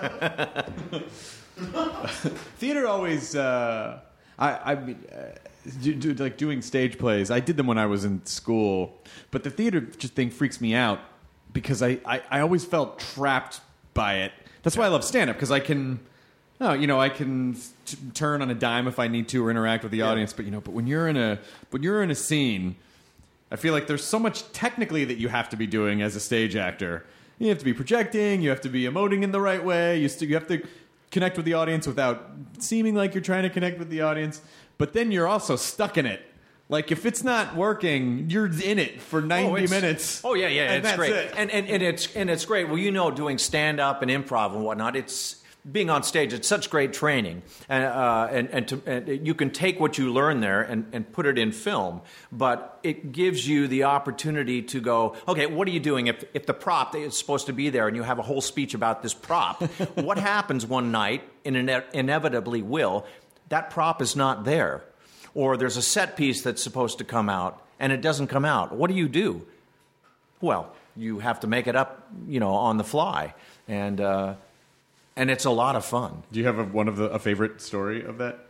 Theater always. Uh, I, I mean, uh, do, do, like doing stage plays. I did them when I was in school, but the theater just thing freaks me out because I, I, I always felt trapped by it. That's why I love stand-up, because I can, no, you know, I can t- turn on a dime if I need to or interact with the Yeah. audience. But you know, but when you're in a when you're in a scene, I feel like there's so much technically that you have to be doing as a stage actor. You have to be projecting. You have to be emoting in the right way. You st- you have to connect with the audience without seeming like you're trying to connect with the audience. But then you're also stuck in it. Like, if it's not working, you're in it for ninety Oh, it's- minutes. Oh yeah, yeah, and it's that's great, it. and and and it's and it's great. Well, you know, doing stand up and improv and whatnot, it's being on stage. It's such great training, and uh, and and, to, and you can take what you learn there and and put it in film. But it gives you the opportunity to go, okay, what are you doing if if the prop is supposed to be there and you have a whole speech about this prop? What happens one night, and ine- inevitably will, that prop is not there. Or there's a set piece that's supposed to come out, and it doesn't come out. What do you do? Well, you have to make it up, you know, on the fly, and uh, and it's a lot of fun. Do you have a, one of the a favorite story of that?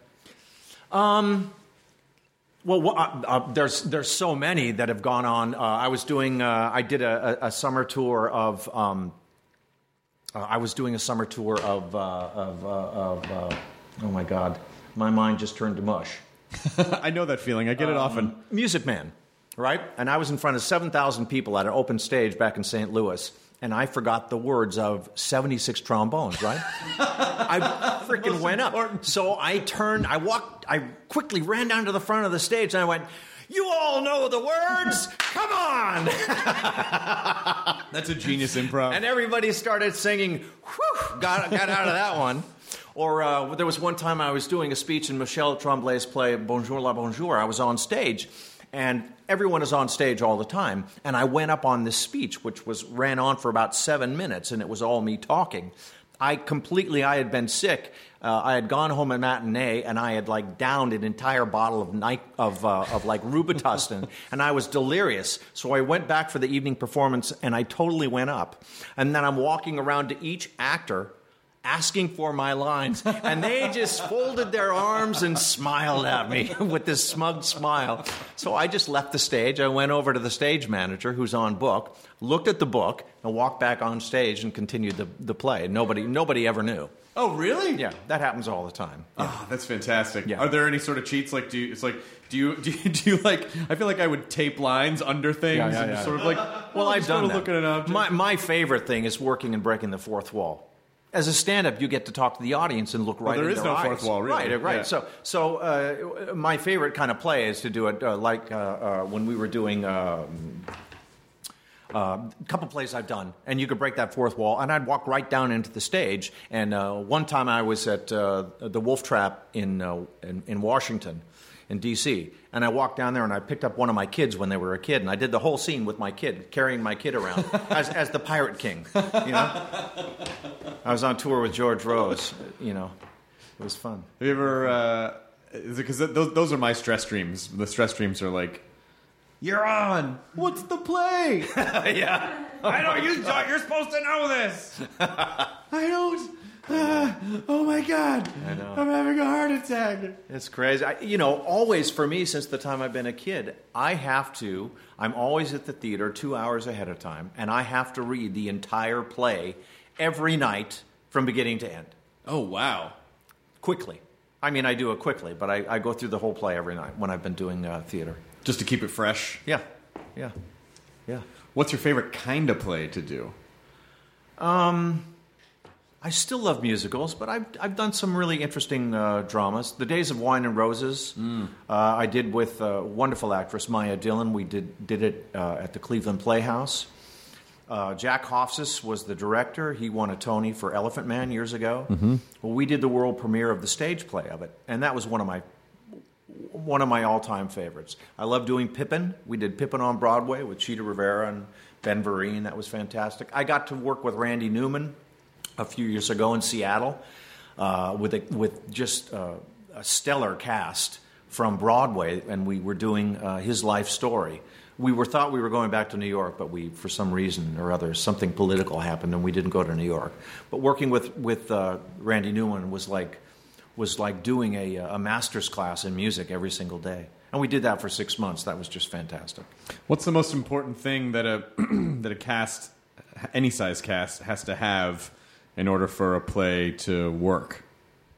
Um, well, uh, uh, there's there's so many that have gone on. Uh, I was doing, uh, I did a, a, a summer tour of. Um, uh, I was doing a summer tour of uh, of, uh, of uh, oh my God, my mind just turned to mush. I know that feeling. I get it often. Um, Music Man, right? And I was in front of seven thousand people at an open stage back in Saint Louis, and I forgot the words of seventy-six trombones, right? I freaking went up. So I turned, I walked, I quickly ran down to the front of the stage, and I went, "You all know the words? Come on!" That's a genius improv. And everybody started singing, whew, got, got out of that one. Or uh, there was one time I was doing a speech in Michel Tremblay's play Bonjour la Bonjour. I was on stage, and everyone is on stage all the time. And I went up on this speech, which was ran on for about seven minutes, and it was all me talking. I completely, I had been sick. Uh, I had gone home at matinee, and I had like downed an entire bottle of night of uh, of like Robitussin, and I was delirious. So I went back for the evening performance, and I totally went up. And then I'm walking around to each actor, asking for my lines, and they just folded their arms and smiled at me with this smug smile. So I just left the stage. I went over to the stage manager, who's on book, looked at the book, and walked back on stage and continued the, the play. Nobody nobody ever knew. Oh, really? Yeah, that happens all the time. Yeah. Oh, that's fantastic. Yeah. Are there any sort of cheats? Like, do you, it's like, do you, do you, do you like? I feel like I would tape lines under things Yeah, yeah, and yeah. just sort of like. Well, oh, I've just done sort of that. Look at an object. My, my favorite thing is working and breaking the fourth wall. As a stand-up, you get to talk to the audience and look right there in is their no eyes. fourth wall, really. Right, right. Yeah. So, so uh, my favorite kind of play is to do it uh, like uh, uh, when we were doing um, uh, a couple plays I've done, and you could break that fourth wall, and I'd walk right down into the stage. And uh, one time I was at uh, the Wolf Trap in, uh, in in Washington, in D C, and I walked down there and I picked up one of my kids when they were a kid, and I did the whole scene with my kid, carrying my kid around as as the Pirate King. You know, I was on tour with George Rose. You know, it was fun. Have you ever? Uh, because those those are my stress dreams. The stress dreams are like, you're on. What's the play? Yeah, I don't. You, you're supposed to know this. I don't. Uh, oh my God! I know. I'm having a heart attack. It's crazy. I, you know, always for me, since the time I've been a kid, I have to, I'm always at the theater two hours ahead of time, and I have to read the entire play every night from beginning to end. Oh wow! Quickly. I mean, I do it quickly, but I, I go through the whole play every night when I've been doing uh, theater. Just to keep it fresh. Yeah. Yeah. Yeah. What's your favorite kind of play to do? Um... I still love musicals, but I've I've done some really interesting uh, dramas. The Days of Wine and Roses, mm. uh, I did with a wonderful actress Maya Dillon. We did did it uh, at the Cleveland Playhouse. Uh, Jack Hofstas was the director. He won a Tony for Elephant Man years ago. Mm-hmm. Well, we did the world premiere of the stage play of it, and that was one of my one of my all time favorites. I love doing Pippin. We did Pippin on Broadway with Chita Rivera and Ben Vereen. That was fantastic. I got to work with Randy Newman a few years ago in Seattle uh, with a, with just uh, a stellar cast from Broadway, and we were doing uh, his life story. We were thought we were going back to New York, but we, for some reason or other, something political happened, and we didn't go to New York. But working with with uh, Randy Newman was like was like doing a, a master's class in music every single day, and we did that for six months. That was just fantastic. What's the most important thing that a that a cast, any size cast, has to have in order for a play to work?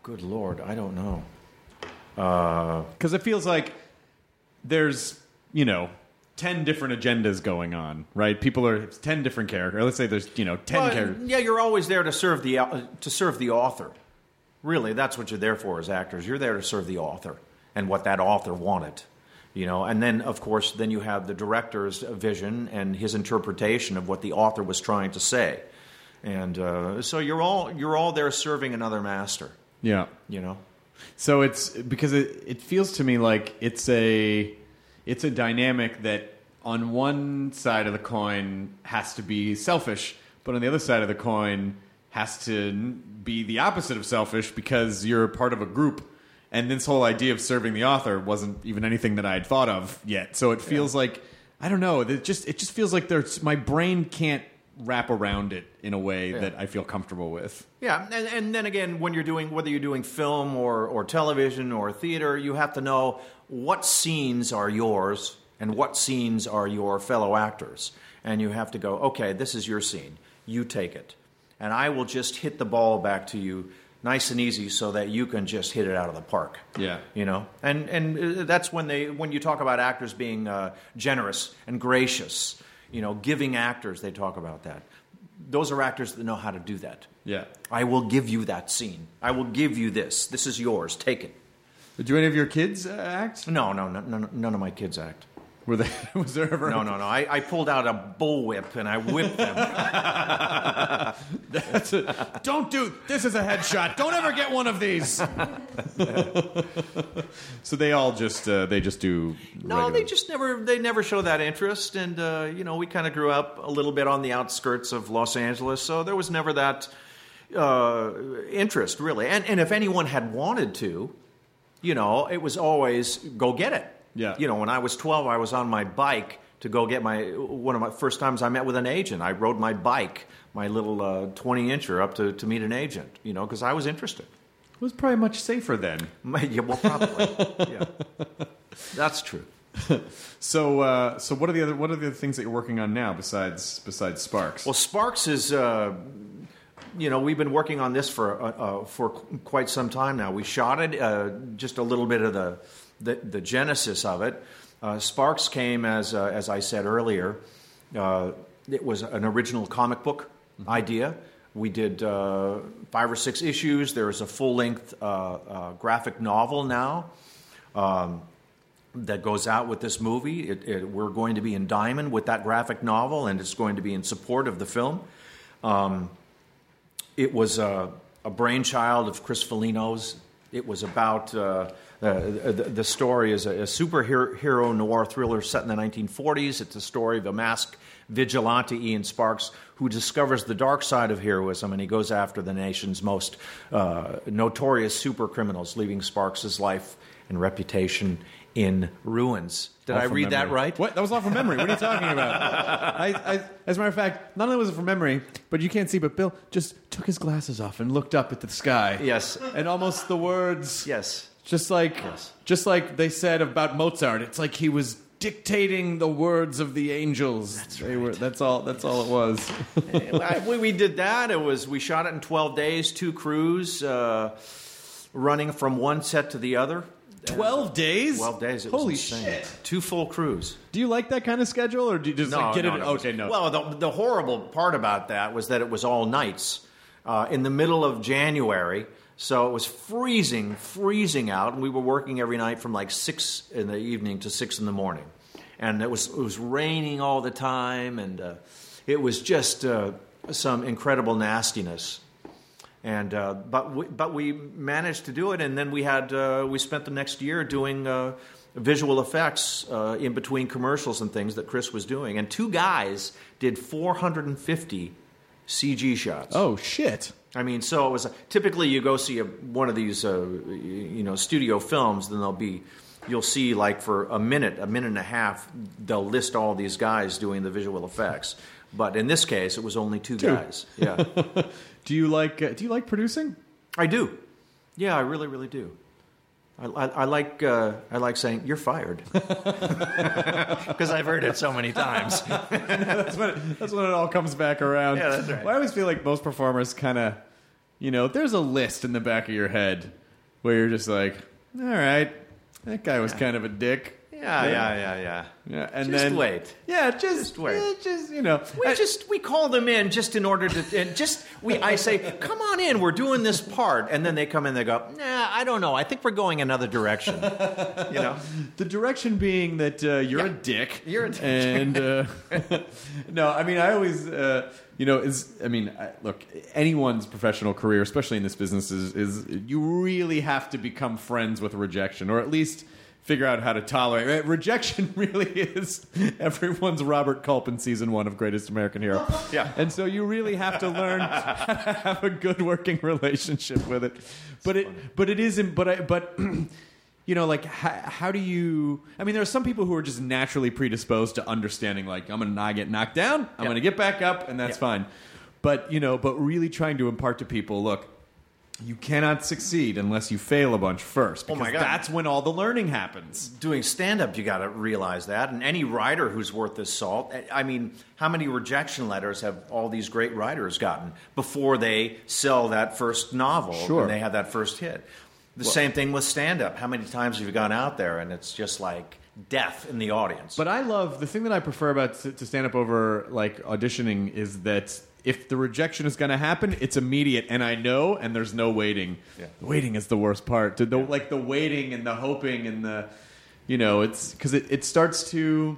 good Lord, I don't know. Because uh, it feels like there's, you know, ten different agendas going on, right? People are it's ten different characters. Let's say there's, you know, ten well, characters. Yeah, you're always there to serve the uh, to serve the author. Really, that's what you're there for as actors. You're there to serve the author and what that author wanted, you know. And then, of course, then you have the director's vision and his interpretation of what the author was trying to say. And uh, so you're all you're all there serving another master. Yeah, you know. So it's because it it feels to me like it's a it's a dynamic that on one side of the coin has to be selfish, but on the other side of the coin has to be the opposite of selfish because you're part of a group. And this whole idea of serving the author wasn't even anything that I had thought of yet. So it feels yeah. like I don't know. It just it just feels like there's my brain can't wrap around it in a way yeah. that I feel comfortable with. Yeah, and, and then again, when you're doing, whether you're doing film or, or television or theater, you have to know what scenes are yours and what scenes are your fellow actors. And you have to go, okay, this is your scene. You take it. And I will just hit the ball back to you nice and easy so that you can just hit it out of the park. Yeah. You know? And and that's when they when you talk about actors being uh, generous and gracious. You know, giving actors, they talk about that. Those are actors that know how to do that. Yeah. I will give you that scene. I will give you this. This is yours. Take it. Do any of your kids uh, act? No, no, no, no, none of my kids act. Were they? Was there ever? No, no, no. I, I pulled out a bullwhip and I whipped them. That's a, don't do. This is a headshot. Don't ever get one of these. So they all just uh, they just do. No, regular. they just never they never show that interest, and uh, you know we kind of grew up a little bit on the outskirts of Los Angeles, so there was never that uh, interest really. And and if anyone had wanted to, you know, it was always go get it. Yeah. You know, when I was twelve, I was on my bike to go get my one of my first times I met with an agent. I rode my bike, my little uh, twenty incher, up to, to meet an agent. You know, because I was interested. It was probably much safer then. Yeah, well, probably. Yeah, that's true. So, uh, so what are the other what are the other things that you're working on now besides besides Sparks? Well, Sparks is. Uh, You know, we've been working on this for uh, uh, for quite some time now. We shot it, uh, just a little bit of the the, the genesis of it. Uh, Sparks came as uh, as I said earlier. Uh, it was an original comic book mm-hmm. idea. We did uh, five or six issues. There is a full length uh, uh, graphic novel now um, that goes out with this movie. It, it, we're going to be in Diamond with that graphic novel, and it's going to be in support of the film. Um, It was a, a brainchild of Chris Foligno's. It was about uh, uh, the, the story is a, a superhero noir thriller set in the nineteen forties. It's a story of a masked vigilante, Ian Sparks, who discovers the dark side of heroism, and he goes after the nation's most uh, notorious super criminals, leaving Sparks' life and reputation in ruins. Did all I read memory. that right? What? That was all from memory. What are you talking about? I, I, as a matter of fact, not only was it from memory, but you can't see, but Bill just took his glasses off and looked up at the sky. Yes. And almost the words. Yes. Just like, yes. just like they said about Mozart, it's like he was dictating the words of the angels. That's right. They were, that's all. That's all it was. we, we did that. It was we shot it in twelve days, two crews, uh, running from one set to the other. Twelve days. Twelve days. It Holy was insane. shit! Two full crews. Do you like that kind of schedule, or do you just no, like, get no, it? No, okay, no. Well, the, the horrible part about that was that it was all nights uh, in the middle of January. So it was freezing, freezing out, and we were working every night from like six in the evening to six in the morning, and it was it was raining all the time, and uh, it was just uh, some incredible nastiness. And uh, but we, but we managed to do it, and then we had uh, we spent the next year doing uh, visual effects uh, in between commercials and things that Chris was doing, and two guys did four hundred fifty C G shots. Oh shit! I mean, so it was typically you go see a, one of these uh, you know studio films, then there'll be you'll see like for a minute, a minute and a half, they'll list all these guys doing the visual effects. But in this case, it was only two, two. guys. Yeah. Do you like uh, Do you like producing? I do. Yeah, I really, really do. I, I, I like uh, I like saying you're fired because I've heard it so many times. that's when it, that's when it all comes back around. Yeah, that's right. Well, I always feel like most performers kind of you know, there's a list in the back of your head where you're just like, all right, that guy was kind of a dick. Yeah, yeah, yeah, yeah. Yeah, and just then wait. Yeah, just, Just wait. eh, just you know, We I- just we call them in just in order to and just we I say come on in, we're doing this part, and then they come in, they go, nah, I don't know, I think we're going another direction. You know, the direction being that uh, you're Yeah. a dick. You're a dick. And uh, no, I mean, I always, uh, you know, is I mean, I, look, anyone's professional career, especially in this business, is is you really have to become friends with rejection, or at least figure out how to tolerate it. Rejection really is everyone's Robert Culp in season one of Greatest American Hero. Yeah. And so you really have to learn how to have a good working relationship with it. But it, but it isn't, but I, but, you know, like, how, how do you, I mean, there are some people who are just naturally predisposed to understanding, like, I'm going to get knocked down, I'm Yeah. going to get back up, and that's Yeah. fine. But, you know, but really trying to impart to people, look, you cannot succeed unless you fail a bunch first. Oh, Because my God. that's when all the learning happens. doing stand-up, you got to realize that. And any writer who's worth his salt, I mean, how many rejection letters have all these great writers gotten before they sell that first novel Sure. and they have that first hit? The same thing with stand-up. How many times have you gone out there and it's just like death in the audience? But I love, the thing that I prefer about to, to stand up over like auditioning is that if the rejection is going to happen, it's immediate, and I know, and there's no waiting. Yeah. Waiting is the worst part. The, the, like the waiting and the hoping and the, you know, it's because it, it starts to,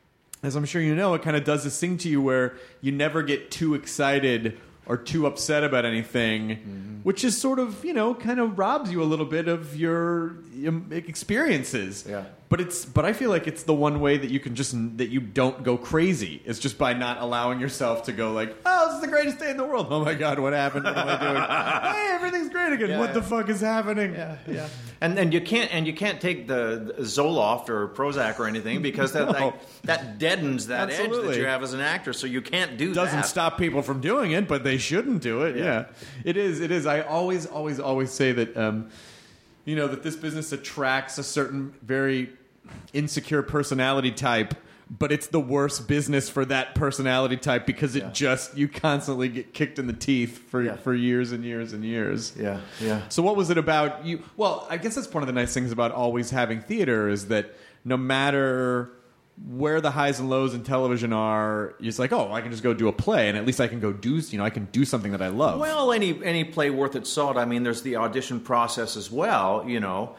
as I'm sure you know, it kind of does this thing to you where you never get too excited or too upset about anything, Mm-hmm. which is sort of, you know, kind of robs you a little bit of your um, experiences. Yeah. But it's but I feel like it's the one way that you can just that you don't go crazy is just by not allowing yourself to go like, oh, this is the greatest day in the world. Oh my God, what happened? What am I doing? Hey, everything's great again. Yeah, what the yeah. fuck is happening? Yeah, yeah. And and you can't and you can't take the, the Zoloft or Prozac or anything because that No. like, that deadens that edge Absolutely. that you have as an actor. So you can't do Doesn't that. stop people from doing it, but they shouldn't do it. Yeah. Yeah. It is. It is. I always, always, always say that, um, you know, that this business attracts a certain very insecure personality type, but it's the worst business for that personality type because it Yeah. just, you constantly get kicked in the teeth for, Yeah. for years and years and years. Yeah, yeah. So what was it about you? Well, I guess that's one of the nice things about always having theater is that no matter where the highs and lows in television are, it's like, oh, I can just go do a play, and at least I can go do, you know, I can do something that I love. Well, any any play worth its salt. I mean, there's the audition process as well. You know,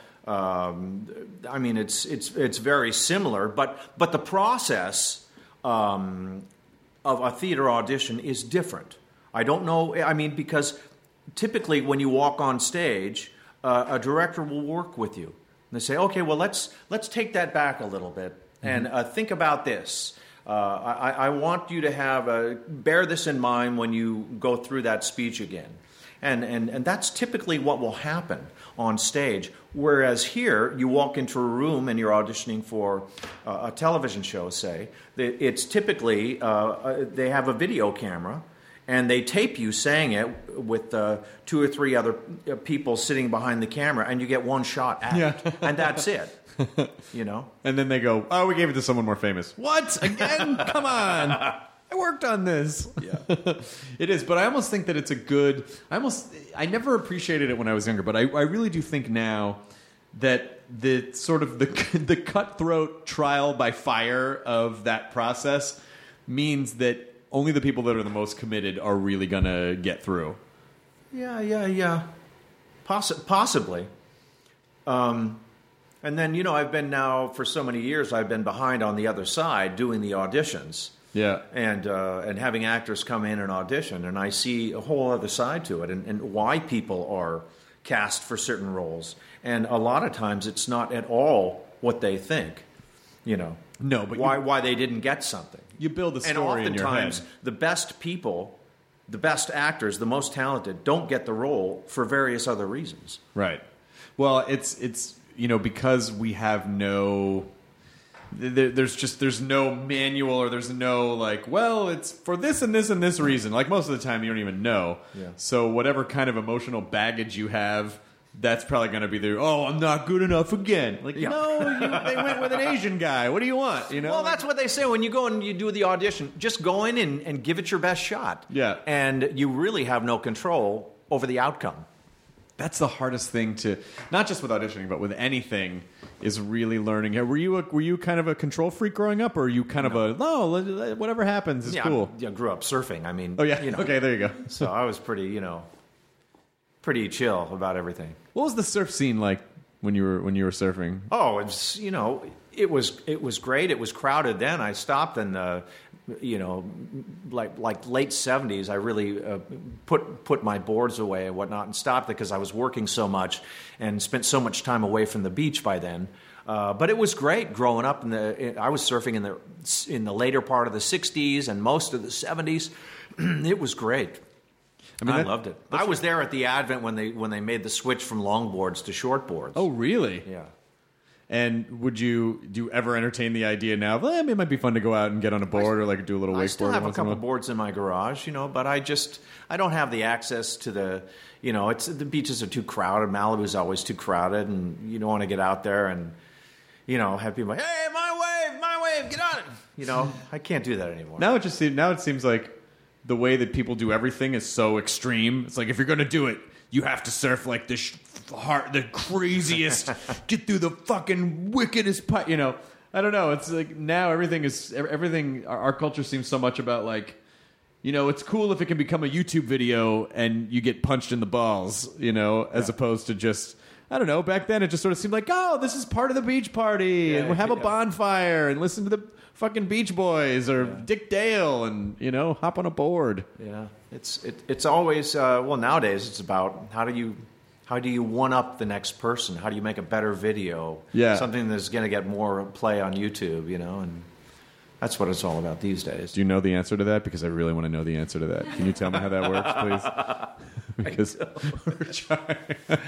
um, I mean, it's it's it's very similar, but but the process um, of a theater audition is different. I don't know. I mean, because typically when you walk on stage, uh, a director will work with you. And they say, okay, well, let's let's take that back a little bit and uh, think about this. Uh, I, I want you to have a, bear this in mind when you go through that speech again. And, and, and that's typically what will happen on stage. Whereas here, you walk into a room and you're auditioning for uh, a television show, say. It's typically, uh, uh, they have a video camera, and they tape you saying it with uh, two or three other people sitting behind the camera, and you get one shot at Yeah. it. And that's it. You know? And then they go, oh, we gave it to someone more famous. What? Again? Come on. I worked on this. Yeah. It is, but I almost think that it's a good, I almost, I never appreciated it when I was younger, but I, I really do think now that the sort of the, the cutthroat trial by fire of that process means that only the people that are the most committed are really going to get through. Yeah, yeah, yeah. Possi- possibly. Um, and then, you know, I've been now, for so many years, I've been behind on the other side doing the auditions. Yeah. And uh, and having actors come in and audition, and I see a whole other side to it, and, and why people are cast for certain roles. And a lot of times it's not at all what they think, you know. No, but why you- why they didn't get something. You build a And story in your oftentimes, head. the best people, the best actors, the most talented, don't get the role for various other reasons. Right. Well, it's it's you know because we have no there, there's just there's no manual or there's no like well it's for this and this and this reason. Like most of the time you don't even know. Yeah. So whatever kind of emotional baggage you have, that's probably going to be the oh I'm not good enough again. Like Yeah. no, you, they went with an Asian guy. What do you want? You know. Well, that's what they say when you go and you do the audition. Just go in and, and give it your best shot. Yeah. And you really have no control over the outcome. That's the hardest thing to, not just with auditioning, but with anything, is really learning. Were you a, were you kind of a control freak growing up, or are you kind No. of a no, whatever happens is yeah, cool? I, yeah, grew up surfing. I mean, Oh yeah, you know, okay, there you go. so I was pretty, you know, pretty chill about everything. What was the surf scene like when you were when you were surfing? Oh, it's you know, it was it was great. It was crowded then. I stopped and uh, you know, like like late seventies, I really uh, put put my boards away and whatnot and stopped because I was working so much and spent so much time away from the beach by then. Uh, but it was great growing up. In the I was surfing in the in the later part of the sixties and most of the seventies. It was great. I mean, I that- loved it. I was there at the advent when they when they made the switch from longboards to shortboards. Oh, really? yeah. And would you do you ever entertain the idea now of, eh, it might be fun to go out and get on a board or like do a little wakeboard? I still have a once in couple while? boards in my garage, you know, but I just I don't have the access to the, you know, it's the beaches are too crowded. Malibu's always too crowded, and you don't want to get out there and, you know, have people like, hey, my wave, my wave, get on it. You know, I can't do that anymore. Now it just seems, now it seems like the way that people do everything is so extreme. It's like if you're going to do it, you have to surf like the sh- heart, the craziest, get through the fucking wickedest pipe. You know, I don't know. It's like now everything is everything. Our, our culture seems so much about like, you know, it's cool if it can become a YouTube video and you get punched in the balls. You know, as Yeah. opposed to just. I don't know. Back then, it just sort of seemed like, oh, this is part of the beach party, Yeah, and we'll have a yeah. bonfire and listen to the fucking Beach Boys or Dick Dale, and you know, hop on a board. Yeah, it's it, it's always uh, well nowadays it's about how do you how do you one up the next person? How do you make a better video? Yeah. Something that's going to get more play on YouTube, you know, and that's what it's all about these days. Do you know the answer to that? Because I really want to know the answer to that. Can you tell me how that works, please? Because we're trying.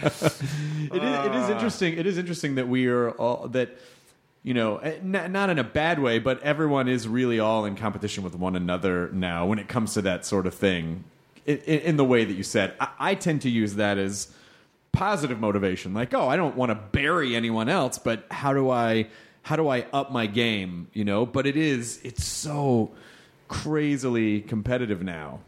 it, is, it is interesting. It is interesting that we are all that. You know, n- not in a bad way, but everyone is really all in competition with one another now when it comes to that sort of thing. In, in, in the way that you said, I, I tend to use that as positive motivation. Like, oh, I don't want to bury anyone else, but how do I, how do I up my game? You know, but it is, it's so crazily competitive now.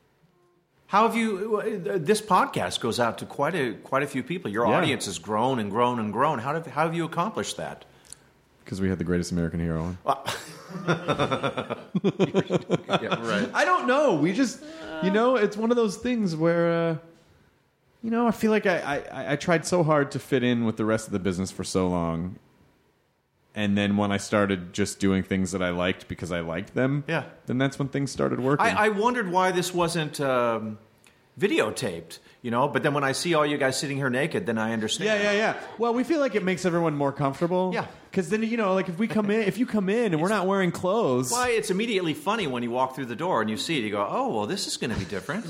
How have you? This podcast goes out to quite a quite a few people. Your Yeah. audience has grown and grown and grown. How have how have you accomplished that? Because we had the greatest American hero on. Yeah, right. I don't know. We just, you know, it's one of those things where, uh, you know, I feel like I, I, I tried so hard to fit in with the rest of the business for so long. And then when I started just doing things that I liked because I liked them, Yeah. then that's when things started working. I, I wondered why this wasn't um, videotaped, you know. But then when I see all you guys sitting here naked, then I understand. yeah, yeah, yeah. Well, we feel like it makes everyone more comfortable. Yeah. Because then, you know, like if we come in, if you come in and we're not wearing clothes. Why it's immediately funny when you walk through the door and you see it. You go, oh, well, this is going to be different.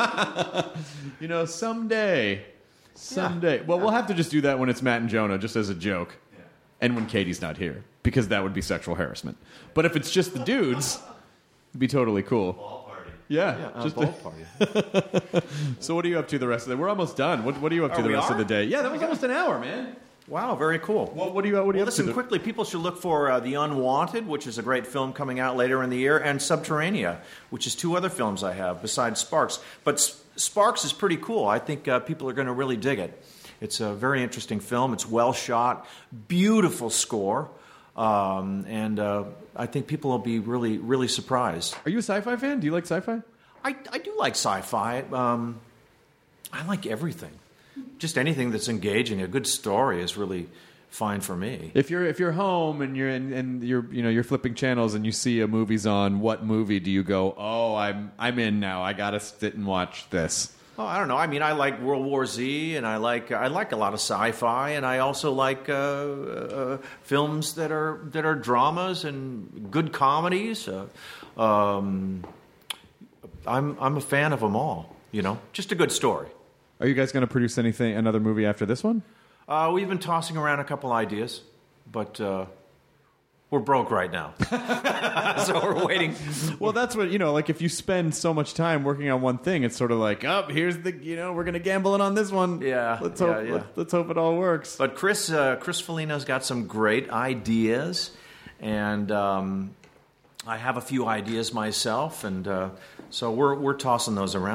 You know, someday, someday. Well, we'll have to just do that when it's Matt and Jonah, just as a joke, and when Katie's not here, because that would be sexual harassment. But if it's just the dudes, it'd be totally cool. Ball party. Yeah, Yeah, a just ball party. So, what are you up to the rest of the day? We're almost done. What, what are you up to Oh, the we rest are? of the day? Yeah, that was almost an hour, man. Wow, very cool. What, what are you? What are you Well, up listen, to? the- quickly, people should look for uh, The Unwanted, which is a great film coming out later in the year, and Subterranea, which is two other films I have besides Sparks. But S- Sparks is pretty cool. I think uh, people are going to really dig it. It's a very interesting film. It's well shot, beautiful score, um, and uh, I think people will be really, really surprised. Are you a sci-fi fan? Do you like sci-fi? I, I do like sci-fi. Um, I like everything. Just anything that's engaging. A good story is really fine for me. If you're if you're home and you're in, and you're you know you're flipping channels and you see a movie's on, what movie do you go? Oh, I'm I'm in now. I gotta sit and watch this. Oh, I don't know. I mean, I like World War Z, and I like I like a lot of sci-fi, and I also like uh, uh, films that are that are dramas and good comedies. Uh, um, I'm I'm a fan of them all. You know, just a good story. Are you guys going to produce anything, another movie after this one? Uh, we've been tossing around a couple ideas, but uh, we're broke right now, so we're waiting. Well, that's what, you know, like if you spend so much time working on one thing, it's sort of like, oh, here's the, you know, we're going to gamble it on this one. Yeah, Let's yeah, hope, yeah. Let's, let's hope it all works. But Chris, uh, Chris Foligno's got some great ideas, and um, I have a few ideas myself, and uh, so we're we're tossing those around.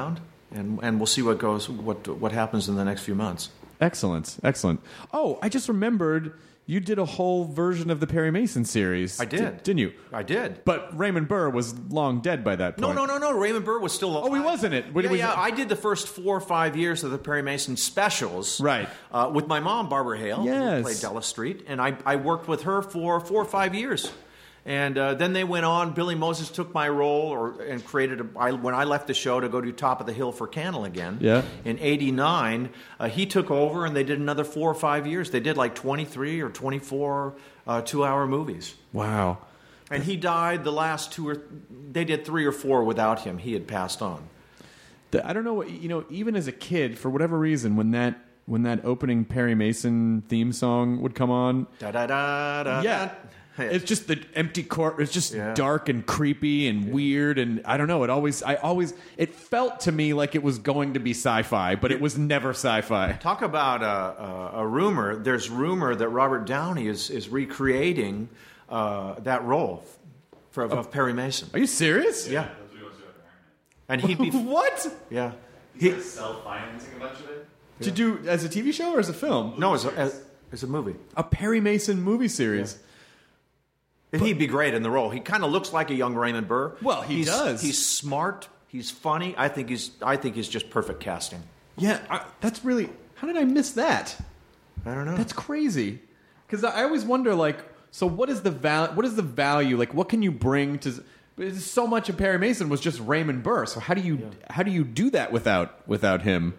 and and we'll see what goes what what happens in the next few months. Excellent, excellent. Oh, I just remembered you did a whole version of the Perry Mason series. I did, D- didn't you? I did. But Raymond Burr was long dead by that No, point. no, no, no. Raymond Burr was still alive. Oh, he wasn't it? What Yeah, was yeah. it? I did the first four or five years of the Perry Mason specials, Right. uh, with my mom, Barbara Hale, Yes. who played Della Street, and I, I worked with her for four or five years. And uh, then they went on. Billy Moses took my role, or and created. A, I, when I left the show to go do Top of the Hill for Cannell again, Yeah. in eighty-nine, uh, he took over, and they did another four or five years. They did like twenty-three or twenty-four uh, two-hour movies. Wow. And he died the last two or they did three or four without him. He had passed on. The, I don't know what you know. Even as a kid, for whatever reason, when that when that opening Perry Mason theme song would come on, Da da da da. yeah, it's just the empty court. It's just Yeah. dark and creepy and weird, and I don't know. It always, I always, it felt to me like it was going to be sci-fi, but it was never sci-fi. Talk about a, a, a rumor. There's rumor that Robert Downey is is recreating uh, that role for, of, of Perry Mason. Are you serious? Yeah. And he'd be What? yeah. He, Self-financing a bunch of it? To do as a T V show or as a film? no, it's a, as, it's a movie. A Perry Mason movie series. He'd be great in the role. He kind of looks like a young Raymond Burr. Well, he he's, does. He's smart. He's funny. I think he's. I think he's just perfect casting. Yeah, I, that's really. How did I miss that? I don't know. That's crazy. Because I always wonder, like, so what is the val- What is the value? Like, what can you bring to? So much of Perry Mason was just Raymond Burr. So how do you yeah. how do you do that without without him?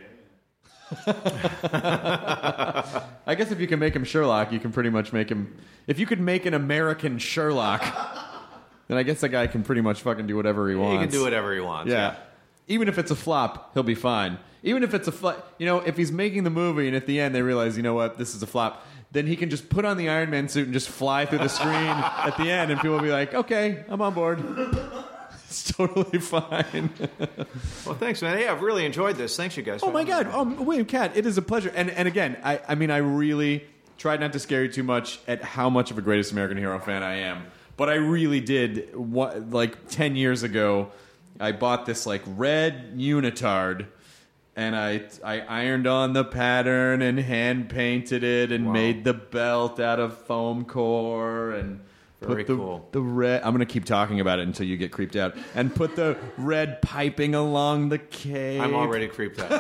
I guess if you can make him Sherlock, you can pretty much make him. If you could make an American Sherlock, then I guess that guy can pretty much fucking do whatever he wants. He can do whatever he wants. Yeah. yeah. Even if it's a flop, he'll be fine. Even if it's a flop, you know, if he's making the movie and at the end they realize, you know what, this is a flop, then he can just put on the Iron Man suit and just fly through the screen at the end, and people will be like, okay, I'm on board. It's totally fine. Well, thanks, man. Hey, I've really enjoyed this. Thanks, you guys. Oh, my God. Oh, William Cat, it is a pleasure. And and again, I, I mean, I really tried not to scare you too much at how much of a Greatest American Hero fan I am. But I really did. What, like ten years ago, I bought this, like, red unitard, and I I ironed on the pattern and hand-painted it and wow. made the belt out of foam core and... Very put the, cool. The red. I'm going to keep talking about it until you get creeped out. And put the red piping along the cape. I'm already creeped out.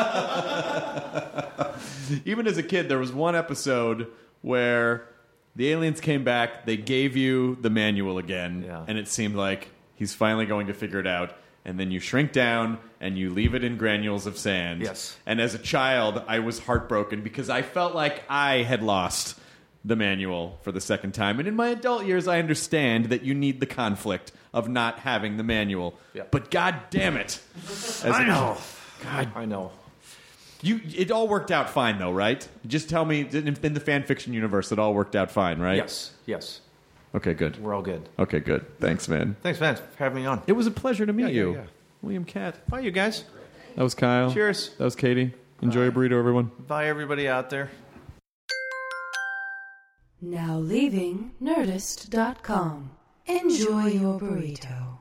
Even as a kid, there was one episode where the aliens came back. They gave you the manual again, yeah. and it seemed like he's finally going to figure it out. And then you shrink down and you leave it in granules of sand. Yes. And as a child, I was heartbroken because I felt like I had lost the manual for the second time. And in my adult years, I understand that you need the conflict of not having the manual. Yeah. But God damn it. I know. God. I know. You, it all worked out fine, though, right? Just tell me, in, in the fan fiction universe, it all worked out fine, right? Yes. Yes. Okay, good. We're all good. Okay, good. Thanks, man. Thanks, man, for having me on. It was a pleasure to meet yeah, you. Yeah, yeah. William Cat. Bye, you guys. That was Kyle. Cheers. That was Katie. Enjoy your burrito, everyone. Bye, everybody out there. Now leaving Nerdist dot com. Enjoy your burrito.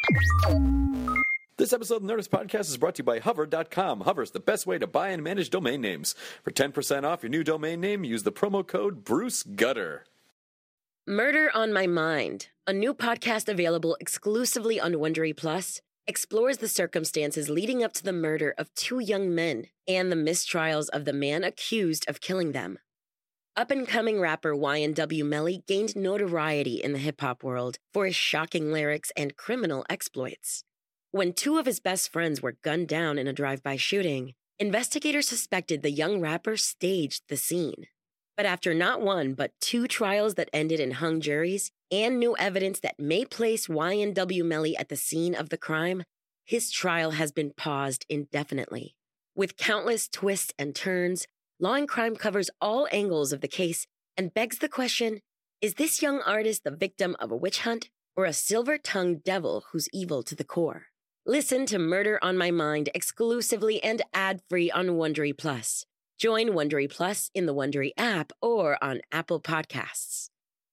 This episode of the Nerdist Podcast is brought to you by Hover dot com. Hover's the best way to buy and manage domain names. For ten percent off your new domain name, use the promo code Bruce Gutter. Murder on My Mind, a new podcast available exclusively on Wondery Plus, explores the circumstances leading up to the murder of two young men and the mistrials of the man accused of killing them. Up-and-coming rapper Y N W Melly gained notoriety in the hip-hop world for his shocking lyrics and criminal exploits. When two of his best friends were gunned down in a drive-by shooting, investigators suspected the young rapper staged the scene. But after not one but two trials that ended in hung juries and new evidence that may place Y N W Melly at the scene of the crime, his trial has been paused indefinitely. With countless twists and turns, Law and Crime covers all angles of the case and begs the question, is this young artist the victim of a witch hunt or a silver-tongued devil who's evil to the core? Listen to Murder on My Mind exclusively and ad-free on Wondery Plus. Join Wondery Plus in the Wondery app or on Apple Podcasts.